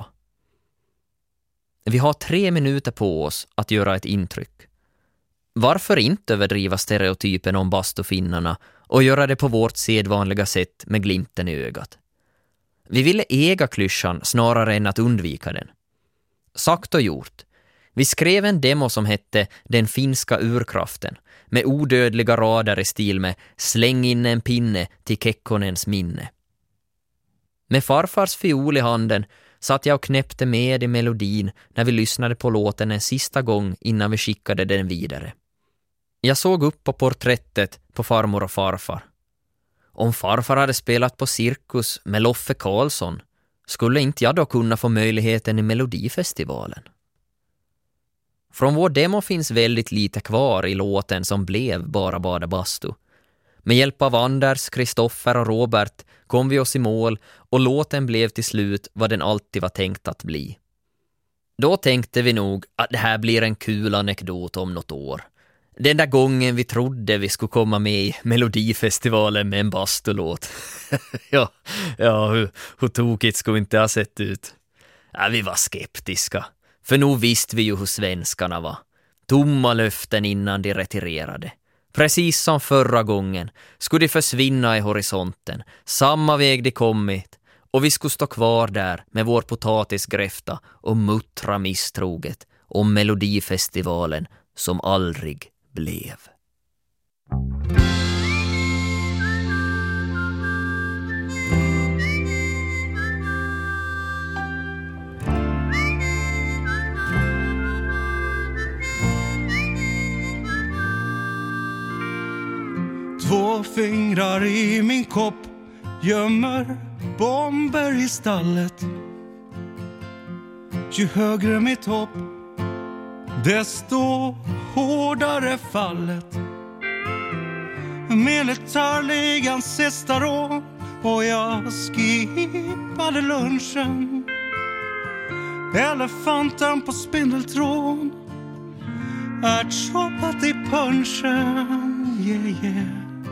Vi har tre minuter på oss att göra ett intryck. Varför inte överdriva stereotypen om bastufinnarna och göra det på vårt sedvanliga sätt med glimten i ögat? Vi ville äga klyschan snarare än att undvika den. Sagt och gjort. Vi skrev en demo som hette Den finska urkraften med odödliga rader i stil med Släng in en pinne till Kekkonens minne. Med farfars fiol i handen satt jag och knäppte med i melodin när vi lyssnade på låten en sista gång innan vi skickade den vidare. Jag såg upp på porträttet på farmor och farfar. Om farfar hade spelat på Cirkus med Loffe Karlsson, skulle inte jag då kunna få möjligheten i Melodifestivalen? Från vår demo finns väldigt lite kvar i låten som blev Bara bada bastu. Med hjälp av Anders, Kristoffer och Robert kom vi oss i mål och låten blev till slut vad den alltid var tänkt att bli. Då tänkte vi nog att det här blir en kul anekdot om något år. Den där gången vi trodde vi skulle komma med i Melodifestivalen med en bastulåt. ja, ja hur, hur tokigt skulle inte ha sett ut. Ja, vi var skeptiska. För nog visste vi ju hur svenskarna var. Tomma löften innan de retirerade. Precis som förra gången skulle de försvinna i horisonten. Samma väg de kommit. Och vi skulle stå kvar där med vår potatisgräfta och muttra misstroget om Melodifestivalen som aldrig blev. fingrar i min kopp gömmer bomber i stallet. Ju högre mitt hopp, desto hårdare fallet. Militärligans sista rån och jag skippade lunchen. Elefanten på spindeltrån, ärtsoppat i punchen, yeah, yeah.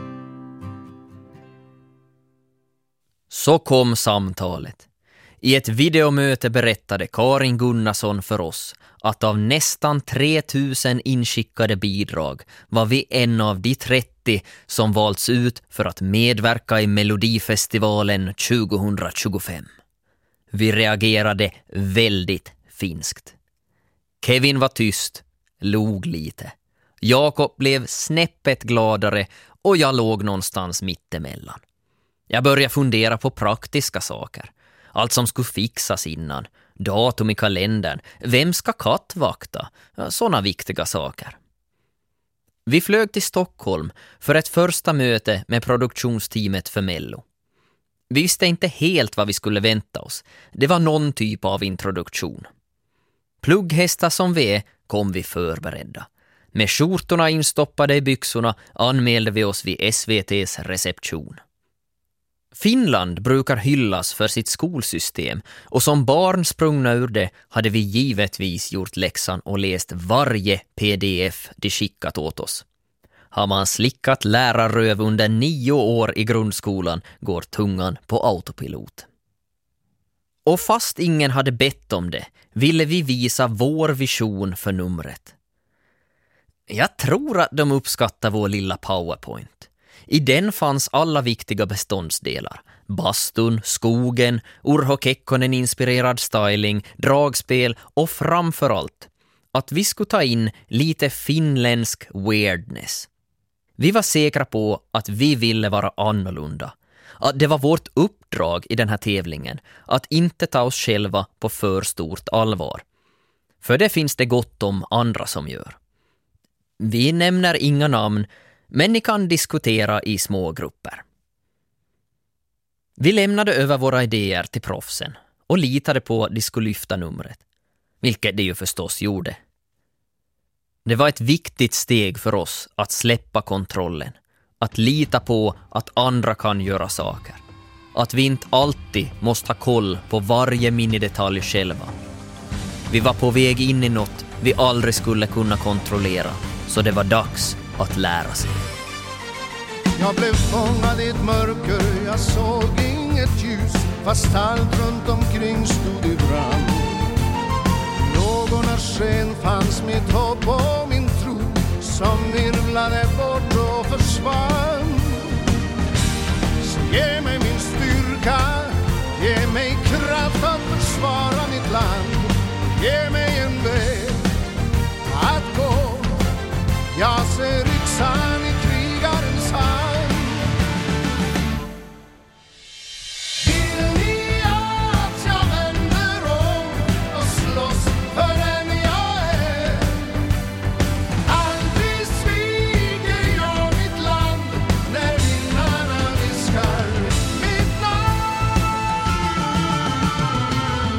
Så kom samtalet. I ett videomöte berättade Karin Gunnarsson för oss att av nästan tre tusen inskickade bidrag var vi en av de trettio som valts ut för att medverka i Melodifestivalen tjugohundratjugofem. Vi reagerade väldigt finskt. Kevin var tyst, log lite. Jakob blev snäppet gladare och jag låg någonstans mittemellan. Jag började fundera på praktiska saker. Allt som skulle fixas innan. Datum i kalendern. Vem ska kattvakta? Såna viktiga saker. Vi flög till Stockholm för ett första möte med produktionsteamet för Mello. Vi visste inte helt vad vi skulle vänta oss. Det var någon typ av introduktion. Plugghästar som vi är kom vi förberedda. Med skjortorna instoppade i byxorna anmälde vi oss vid S V T:s reception. Finland brukar hyllas för sitt skolsystem och som barn sprungna ur det hade vi givetvis gjort läxan och läst varje pdf de skickat åt oss. Har man slickat lärarröv under nio år i grundskolan går tungan på autopilot. Och fast ingen hade bett om det ville vi visa vår vision för numret. Jag tror att de uppskattar vår lilla PowerPoint. I den fanns alla viktiga beståndsdelar. Bastun, skogen, Urho Kekkonen-inspirerad styling, dragspel och framförallt att vi skulle ta in lite finländsk weirdness. Vi var säkra på att vi ville vara annorlunda. Att det var vårt uppdrag i den här tävlingen att inte ta oss själva på för stort allvar. För det finns det gott om andra som gör. Vi nämner inga namn, men ni kan diskutera i små grupper. Vi lämnade över våra idéer till proffsen och litade på att de skulle lyfta numret, vilket de ju förstås gjorde. Det var ett viktigt steg för oss att släppa kontrollen, att lita på att andra kan göra saker, att vi inte alltid måste ha koll på varje minidetalj själva. Vi var på väg in i något vi aldrig skulle kunna kontrollera, så det var dags att lära sig. Jag blev fångad i ett mörker, jag såg inget ljus, fast allt runt omkring stod i brand. Lågornas sken fanns mitt hopp och min tro, som virvlade bort och försvann. Så ge mig min styrka, ge mig kraft att försvara mitt land. Ge mig en väg att gå, jag ser yxan i krigarens hand. Vill ni att jag vänder om och slåss för den jag är? Aldrig sviker jag mitt land när vinnarna viskar mitt namn.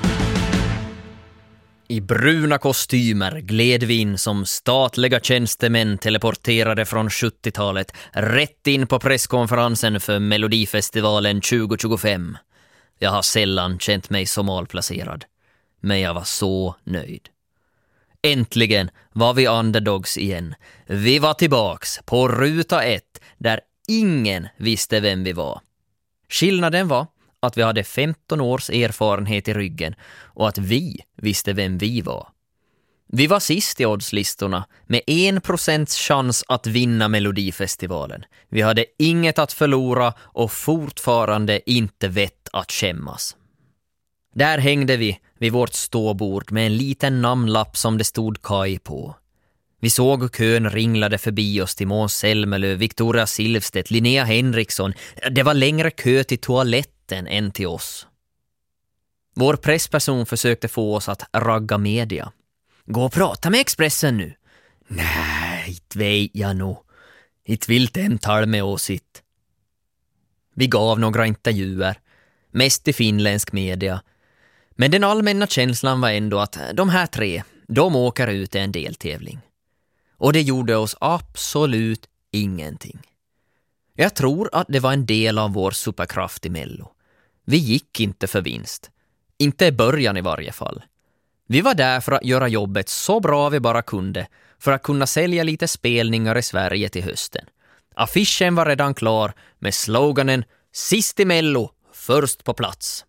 I bruna kostymer gled vi in som statliga tjänstemän teleporterade från sjuttiotalet rätt in på presskonferensen för Melodifestivalen tjugohundratjugofem. Jag har sällan känt mig så malplacerad, men jag var så nöjd. Äntligen var vi underdogs igen. Vi var tillbaks på ruta ett där ingen visste vem vi var. Skillnaden var att vi hade femton års erfarenhet i ryggen och att vi visste vem vi var. Vi var sist i oddslistorna med en procents chans att vinna Melodifestivalen. Vi hade inget att förlora och fortfarande inte vett att skämmas. Där hängde vi vid vårt ståbord med en liten namnlapp som det stod Kai på. Vi såg hur kön ringlade förbi oss till Måns Zelmerlöw, Victoria Silvstedt, Linnea Henriksson. Det var längre kö till toaletten än till oss. Vår pressperson försökte få oss att ragga media. Gå och prata med Expressen nu. Nej, inte vet jag nog. It vill temtal med åsitt. Vi gav några intervjuer, mest i finländsk media. Men den allmänna känslan var ändå att de här tre, de åker ut i en deltävling. Och det gjorde oss absolut ingenting. Jag tror att det var en del av vår superkraft i Mello. Vi gick inte för vinst. Inte i början i varje fall. Vi var där för att göra jobbet så bra vi bara kunde för att kunna sälja lite spelningar i Sverige till hösten. Affischen var redan klar med sloganen "Sist i Mello, först på plats".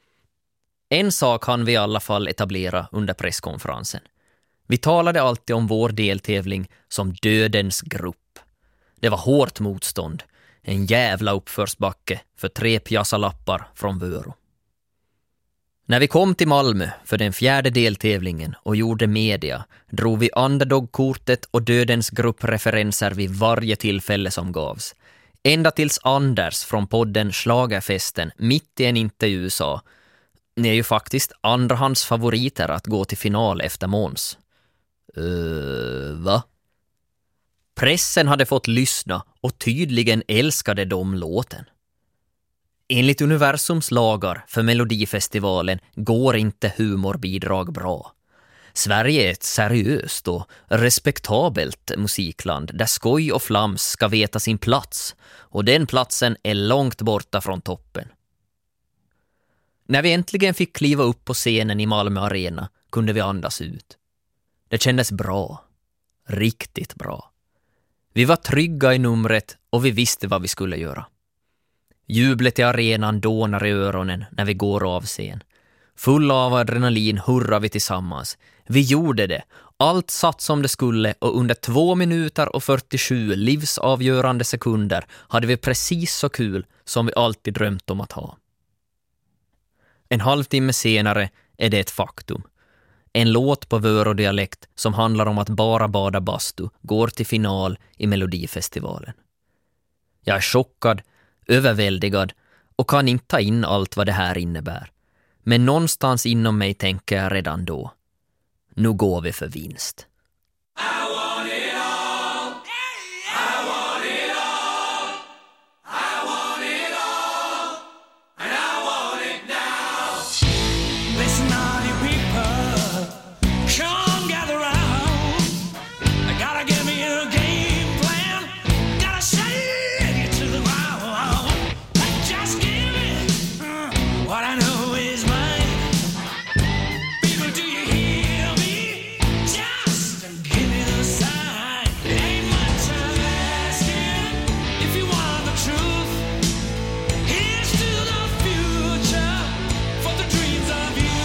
En sak hann vi i alla fall etablera under presskonferensen. Vi talade alltid om vår deltävling som dödens grupp. Det var hårt motstånd, en jävla uppförsbacke för tre pjasalappar från Vörå. När vi kom till Malmö för den fjärde deltävlingen och gjorde media drog vi underdog-kortet och dödens gruppreferenser vid varje tillfälle som gavs. Ända tills Anders från podden Schlagerfesten mitt i en intervju sa: "Ni är ju faktiskt andrahands favoriter att gå till final efter Måns." Uh, va? Pressen hade fått lyssna och tydligen älskade de låten. Enligt universums lagar för Melodifestivalen går inte humorbidrag bra. Sverige är ett seriöst och respektabelt musikland där skoj och flams ska veta sin plats, och den platsen är långt borta från toppen. När vi äntligen fick kliva upp på scenen i Malmö Arena kunde vi andas ut. Det kändes bra. Riktigt bra. Vi var trygga i numret och vi visste vad vi skulle göra. Jublet i arenan dånar i öronen när vi går av scen. Fulla av adrenalin hurrar vi tillsammans. Vi gjorde det. Allt satt som det skulle, och under två minuter och fyrtiosju livsavgörande sekunder hade vi precis så kul som vi alltid drömt om att ha. En halvtimme senare är det ett faktum. En låt på Vörå-dialekt som handlar om att bara bada bastu går till final i Melodifestivalen. Jag är chockad, överväldigad och kan inte ta in allt vad det här innebär. Men någonstans inom mig tänker jag redan då: nu går vi för vinst. Listen, all you people, come gather round. I gotta give me a game plan. Gotta shake it to the ground. Just give me uh, what I know is mine. People, do you hear me? Just give me the sign. Ain't much of asking if you want the truth. Here's to the future for the dreams of youth.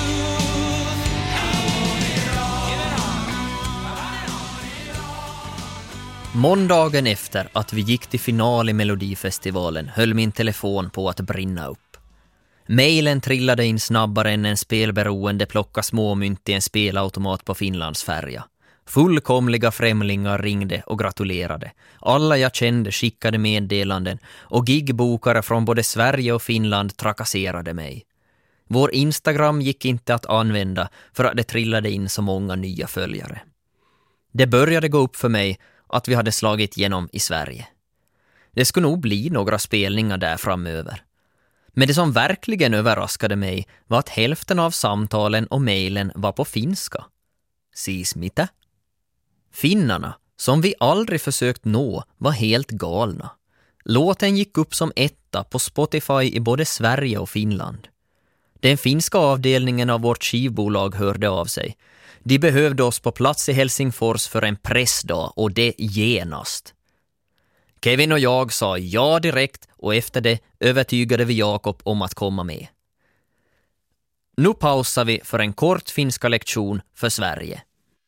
Måndagen efter att vi gick till final i Melodifestivalen höll min telefon på att brinna upp. Mailen trillade in snabbare än en spelberoende plocka småmynt i en spelautomat på Finlands färja. Fullkomliga främlingar ringde och gratulerade. Alla jag kände skickade meddelanden och gigbokare från både Sverige och Finland trakasserade mig. Vår Instagram gick inte att använda för att det trillade in så många nya följare. Det började gå upp för mig att vi hade slagit igenom i Sverige. Det skulle nog bli några spelningar där framöver. Men det som verkligen överraskade mig var att hälften av samtalen och mejlen var på finska. Siis mitä? Finnarna, som vi aldrig försökt nå, var helt galna. Låten gick upp som etta på Spotify i både Sverige och Finland. Den finska avdelningen av vårt skivbolag hörde av sig. De behövde oss på plats i Helsingfors för en pressdag, och det genast. Kevin och jag sa ja direkt, och efter det övertygade vi Jakob om att komma med. Nu pausar vi för en kort finska lektion för Sverige.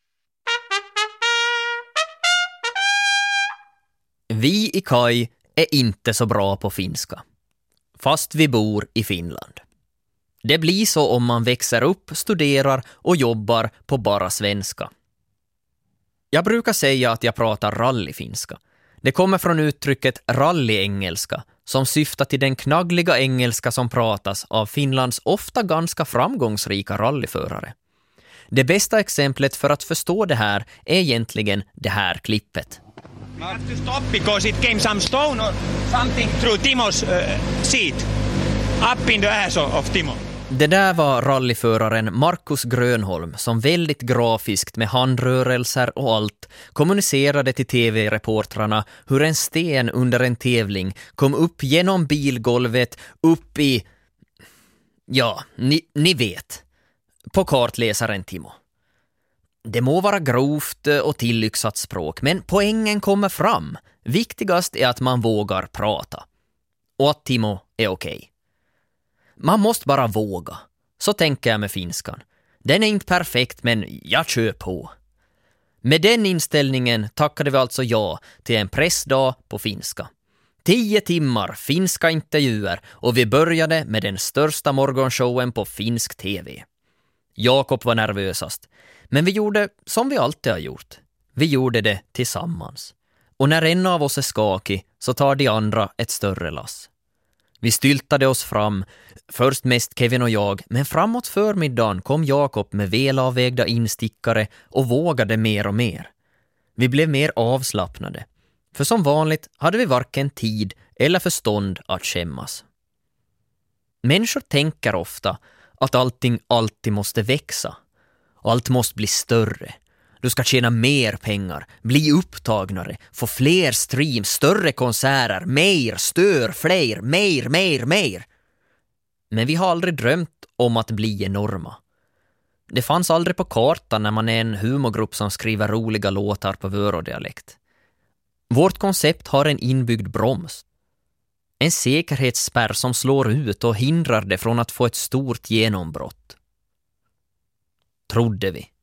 Vi i Kaj är inte så bra på finska, fast vi bor i Finland. Det blir så om man växer upp, studerar och jobbar på bara svenska. Jag brukar säga att jag pratar rallyfinska. Det kommer från uttrycket rallyengelska, som syftar till den knaggliga engelska som pratas av Finlands ofta ganska framgångsrika rallyförare. Det bästa exemplet för att förstå det här är egentligen det här klippet. I have to stop because it came some stone or something through Timo's uh, seat. Up in the ass of Timo. Det där var rallyföraren Markus Grönholm som väldigt grafiskt med handrörelser och allt kommunicerade till tv-reportrarna hur en sten under en tävling kom upp genom bilgolvet upp i... Ja, ni, ni vet. På kartläsaren Timo. Det må vara grovt och tillyxat språk, men poängen kommer fram. Viktigast är att man vågar prata. Och att Timo är okej. Man måste bara våga. Så tänker jag med finskan. Den är inte perfekt, men jag kör på. Med den inställningen tackade vi alltså ja till en pressdag på finska. Tio timmar finska intervjuer och vi började med den största morgonshowen på finsk tv. Jakob var nervösast, men vi gjorde som vi alltid har gjort. Vi gjorde det tillsammans. Och när en av oss är skakig så tar de andra ett större lass. Vi styltade oss fram, först mest Kevin och jag, men framåt förmiddagen kom Jakob med välavvägda instickare och vågade mer och mer. Vi blev mer avslappnade, för som vanligt hade vi varken tid eller förstånd att skämmas. Människor tänker ofta att allting alltid måste växa. Allt måste bli större. Du ska tjäna mer pengar, bli upptagnare, få fler streams, större konserter, mer, stör, fler, mer, mer, mer. Men vi har aldrig drömt om att bli enorma. Det fanns aldrig på kartan när man är en humorgrupp som skriver roliga låtar på vörodialekt. Vårt koncept har en inbyggd broms. En säkerhetsspärr som slår ut och hindrar det från att få ett stort genombrott. Trodde vi.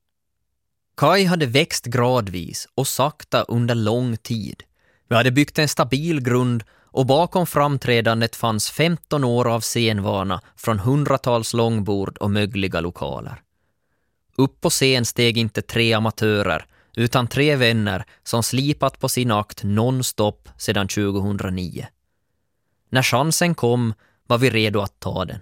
Kai hade växt gradvis och sakta under lång tid. Vi hade byggt en stabil grund och bakom framträdandet fanns femton år av scenvana från hundratals långbord och mögliga lokaler. Upp på scen steg inte tre amatörer utan tre vänner som slipat på sin akt nonstop sedan tjugohundranio. När chansen kom var vi redo att ta den.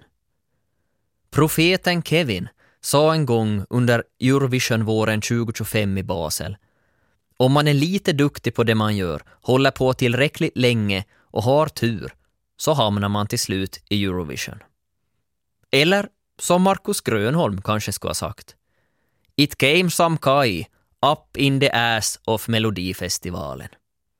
Profeten Kevin sa en gång under Eurovision-våren tjugohundratjugofem i Basel: om man är lite duktig på det man gör, håller på tillräckligt länge och har tur, så hamnar man till slut i Eurovision. Eller som Markus Grönholm kanske skulle ha sagt: It came some Kai up in the ass of Melodifestivalen.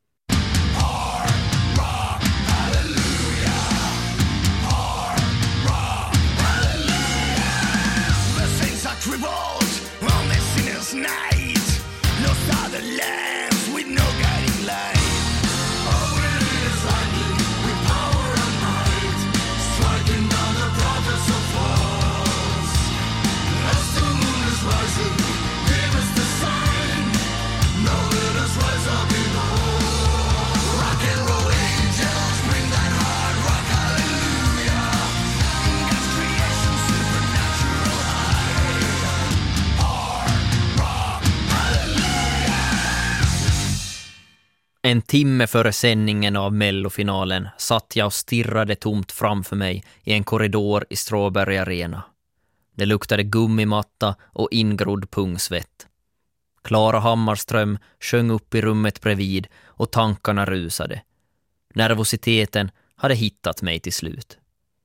En timme före sändningen av Mellofinalen satt jag och stirrade tomt framför mig i en korridor i Strawberry Arena. Det luktade gummimatta och ingrodd pungsvett. Klara Hammarström sjöng upp i rummet bredvid och tankarna rusade. Nervositeten hade hittat mig till slut.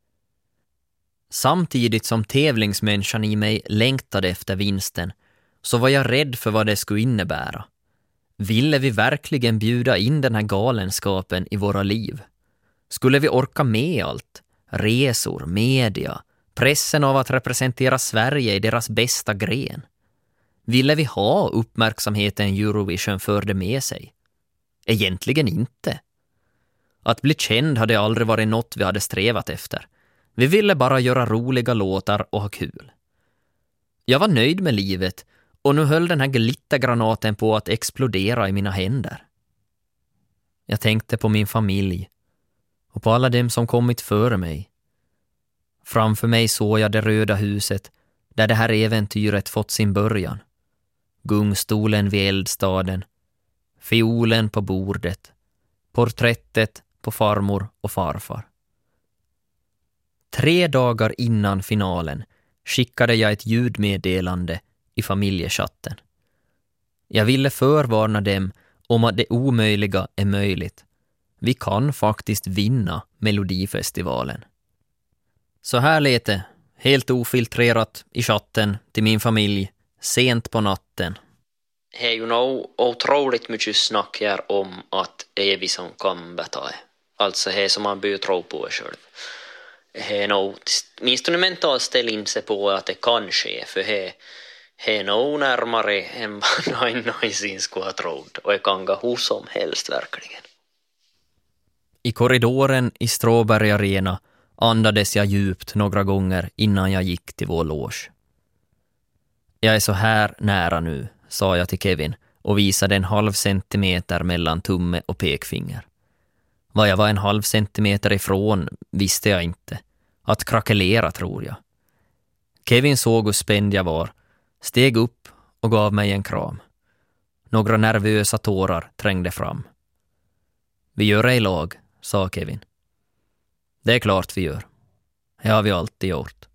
Samtidigt som tävlingsmänniskan i mig längtade efter vinsten så var jag rädd för vad det skulle innebära. Ville vi verkligen bjuda in den här galenskapen i våra liv? Skulle vi orka med allt? Resor, media, pressen av att representera Sverige i deras bästa gren. Ville vi ha uppmärksamheten Eurovision förde med sig? Egentligen inte. Att bli känd hade aldrig varit något vi hade strävat efter. Vi ville bara göra roliga låtar och ha kul. Jag var nöjd med livet och nu höll den här glittergranaten på att explodera i mina händer. Jag tänkte på min familj och på alla dem som kommit före mig. Framför mig såg jag det röda huset där det här äventyret fått sin början. Gungstolen vid eldstaden, fiolen på bordet, porträttet på farmor och farfar. Tre dagar innan finalen skickade jag ett ljudmeddelande i familjechatten. Jag ville förvarna dem om att det omöjliga är möjligt. Vi kan faktiskt vinna Melodifestivalen. Så här lät det, helt ofiltrerat i chatten till min familj, sent på natten. Det är ju nog otroligt mycket snack här om att det är vi som kan beta. Alltså det som man bör tro på själv. Det är nog minst mentalt ställ in sig på att det kan ske, för det är nog närmare än vad någon någonsin skulle ha trott, och det kan gå hur som helst verkligen. I korridoren i Strawberry Arena andades jag djupt några gånger innan jag gick till vår loge. Jag är så här nära nu, sa jag till Kevin och visade en halv centimeter mellan tumme och pekfinger. Vad jag var en halv centimeter ifrån visste jag inte. Att krackelera, tror jag. Kevin såg hur spänd jag var, steg upp och gav mig en kram. Några nervösa tårar trängde fram. Vi gör det i lag, sa Kevin. Det är klart vi gör. Det har vi alltid gjort.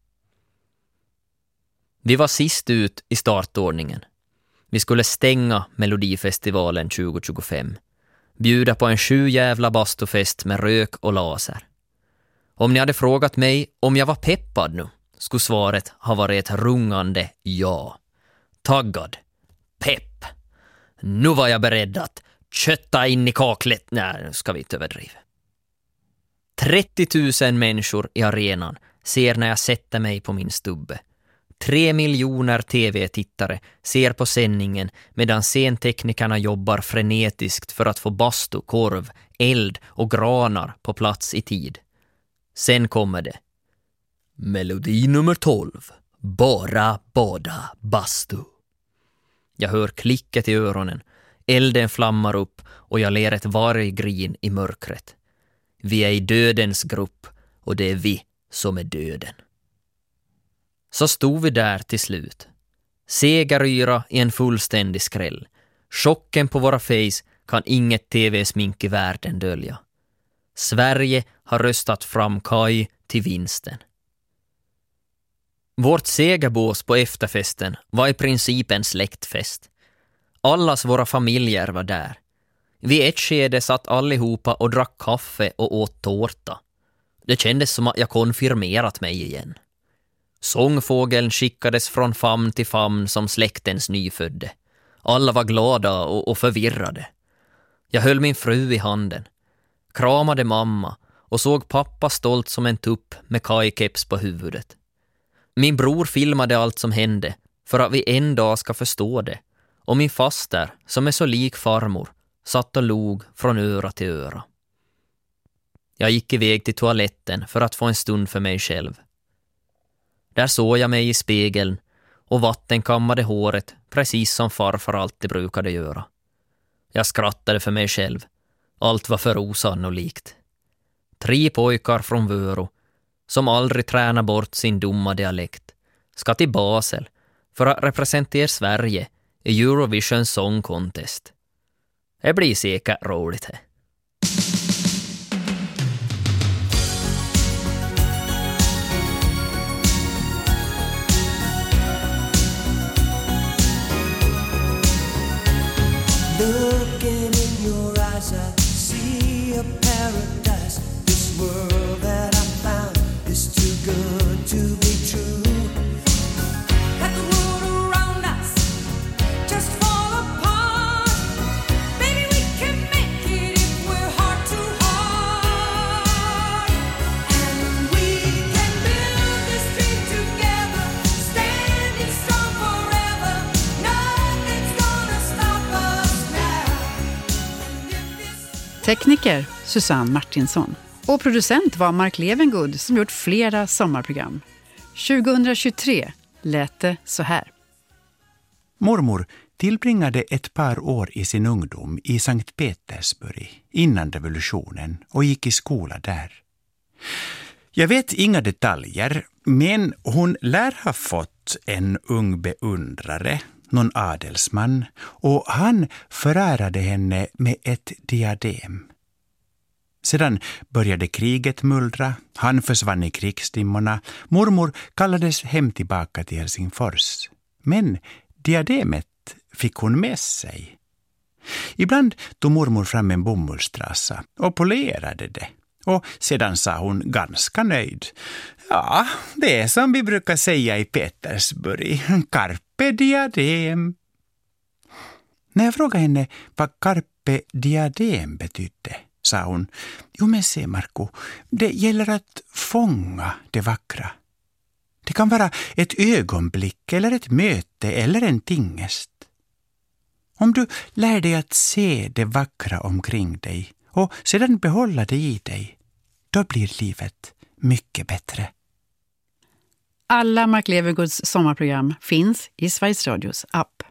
Vi var sist ut i startordningen. Vi skulle stänga Melodifestivalen tjugo tjugofem. Bjuda på en sju jävla bastufest med rök och laser. Om ni hade frågat mig om jag var peppad nu, skulle svaret ha varit ett rungande ja. Taggad. Pepp. Nu var jag beredd att kötta in i kaklet. Nej, nu ska vi inte överdriva. trettio tusen människor i arenan ser när jag sätter mig på min stubbe. Tre miljoner tv-tittare ser på sändningen medan scenteknikerna jobbar frenetiskt för att få bastu, korv, eld och granar på plats i tid. Sen kommer det. Melodi nummer tolv. Bara bada bastu. Jag hör klicket i öronen. Elden flammar upp och jag ler ett varggrin i mörkret. Vi är i dödens grupp och det är vi som är döden. Så stod vi där till slut. Segaryra i en fullständig skräll. Chocken på våra face kan inget tv-smink i världen dölja. Sverige har röstat fram Kai till vinsten. Vårt segerbås på efterfesten var i princip en släktfest. Allas våra familjer var där. Vid ett skede satt allihopa och drack kaffe och åt tårta. Det kändes som att jag konfirmerat mig igen. Sångfågeln skickades från famn till famn som släktens nyfödde. Alla var glada och, och förvirrade. Jag höll min fru i handen, kramade mamma och såg pappa stolt som en tupp med kajkeps på huvudet. Min bror filmade allt som hände för att vi en dag ska förstå det. Och min faster, som är så lik farmor, satt och log från öra till öra. Jag gick iväg till toaletten för att få en stund för mig själv. Där såg jag mig i spegeln och vattenkammade håret precis som farfar alltid brukade göra. Jag skrattade för mig själv. Allt var för osannolikt. Tre pojkar från Vörå, som aldrig tränar bort sin dumma dialekt, ska till Basel för att representera Sverige i Eurovision Song Contest. Det blir säkert roligt här. Looking in your eyes, I see a paradise. This world that I found is too good to be true. Let the world around us just fall apart. Baby, we can make it if we're heart to heart. And we can build this dream together, standing strong forever. Nothing's gonna stop us now. Tekniker Susanne Martinsson. Och producent var Mark Levengood som gjort flera sommarprogram. tjugohundratjugotre lät det så här. Mormor tillbringade ett par år i sin ungdom i Sankt Petersburg innan revolutionen och gick i skola där. Jag vet inga detaljer, men hon lär ha fått en ung beundrare, någon adelsman, och han förärade henne med ett diadem. Sedan började kriget mullra, han försvann i krigsdimmorna, mormor kallades hem tillbaka till Helsingfors. Men diademet fick hon med sig. Ibland tog mormor fram en bomullstrassa och polerade det. Och sedan sa hon ganska nöjd: ja, det är som vi brukar säga i Petersburg. Carpe diadem. När jag frågade henne vad carpe diadem betydde, sa hon: jo men se Marco, det gäller att fånga det vackra. Det kan vara ett ögonblick eller ett möte eller en tingest. Om du lär dig att se det vackra omkring dig och sedan behålla det i dig, då blir livet mycket bättre. Alla Mark Levengoods sommarprogram finns i Sveriges Radios app.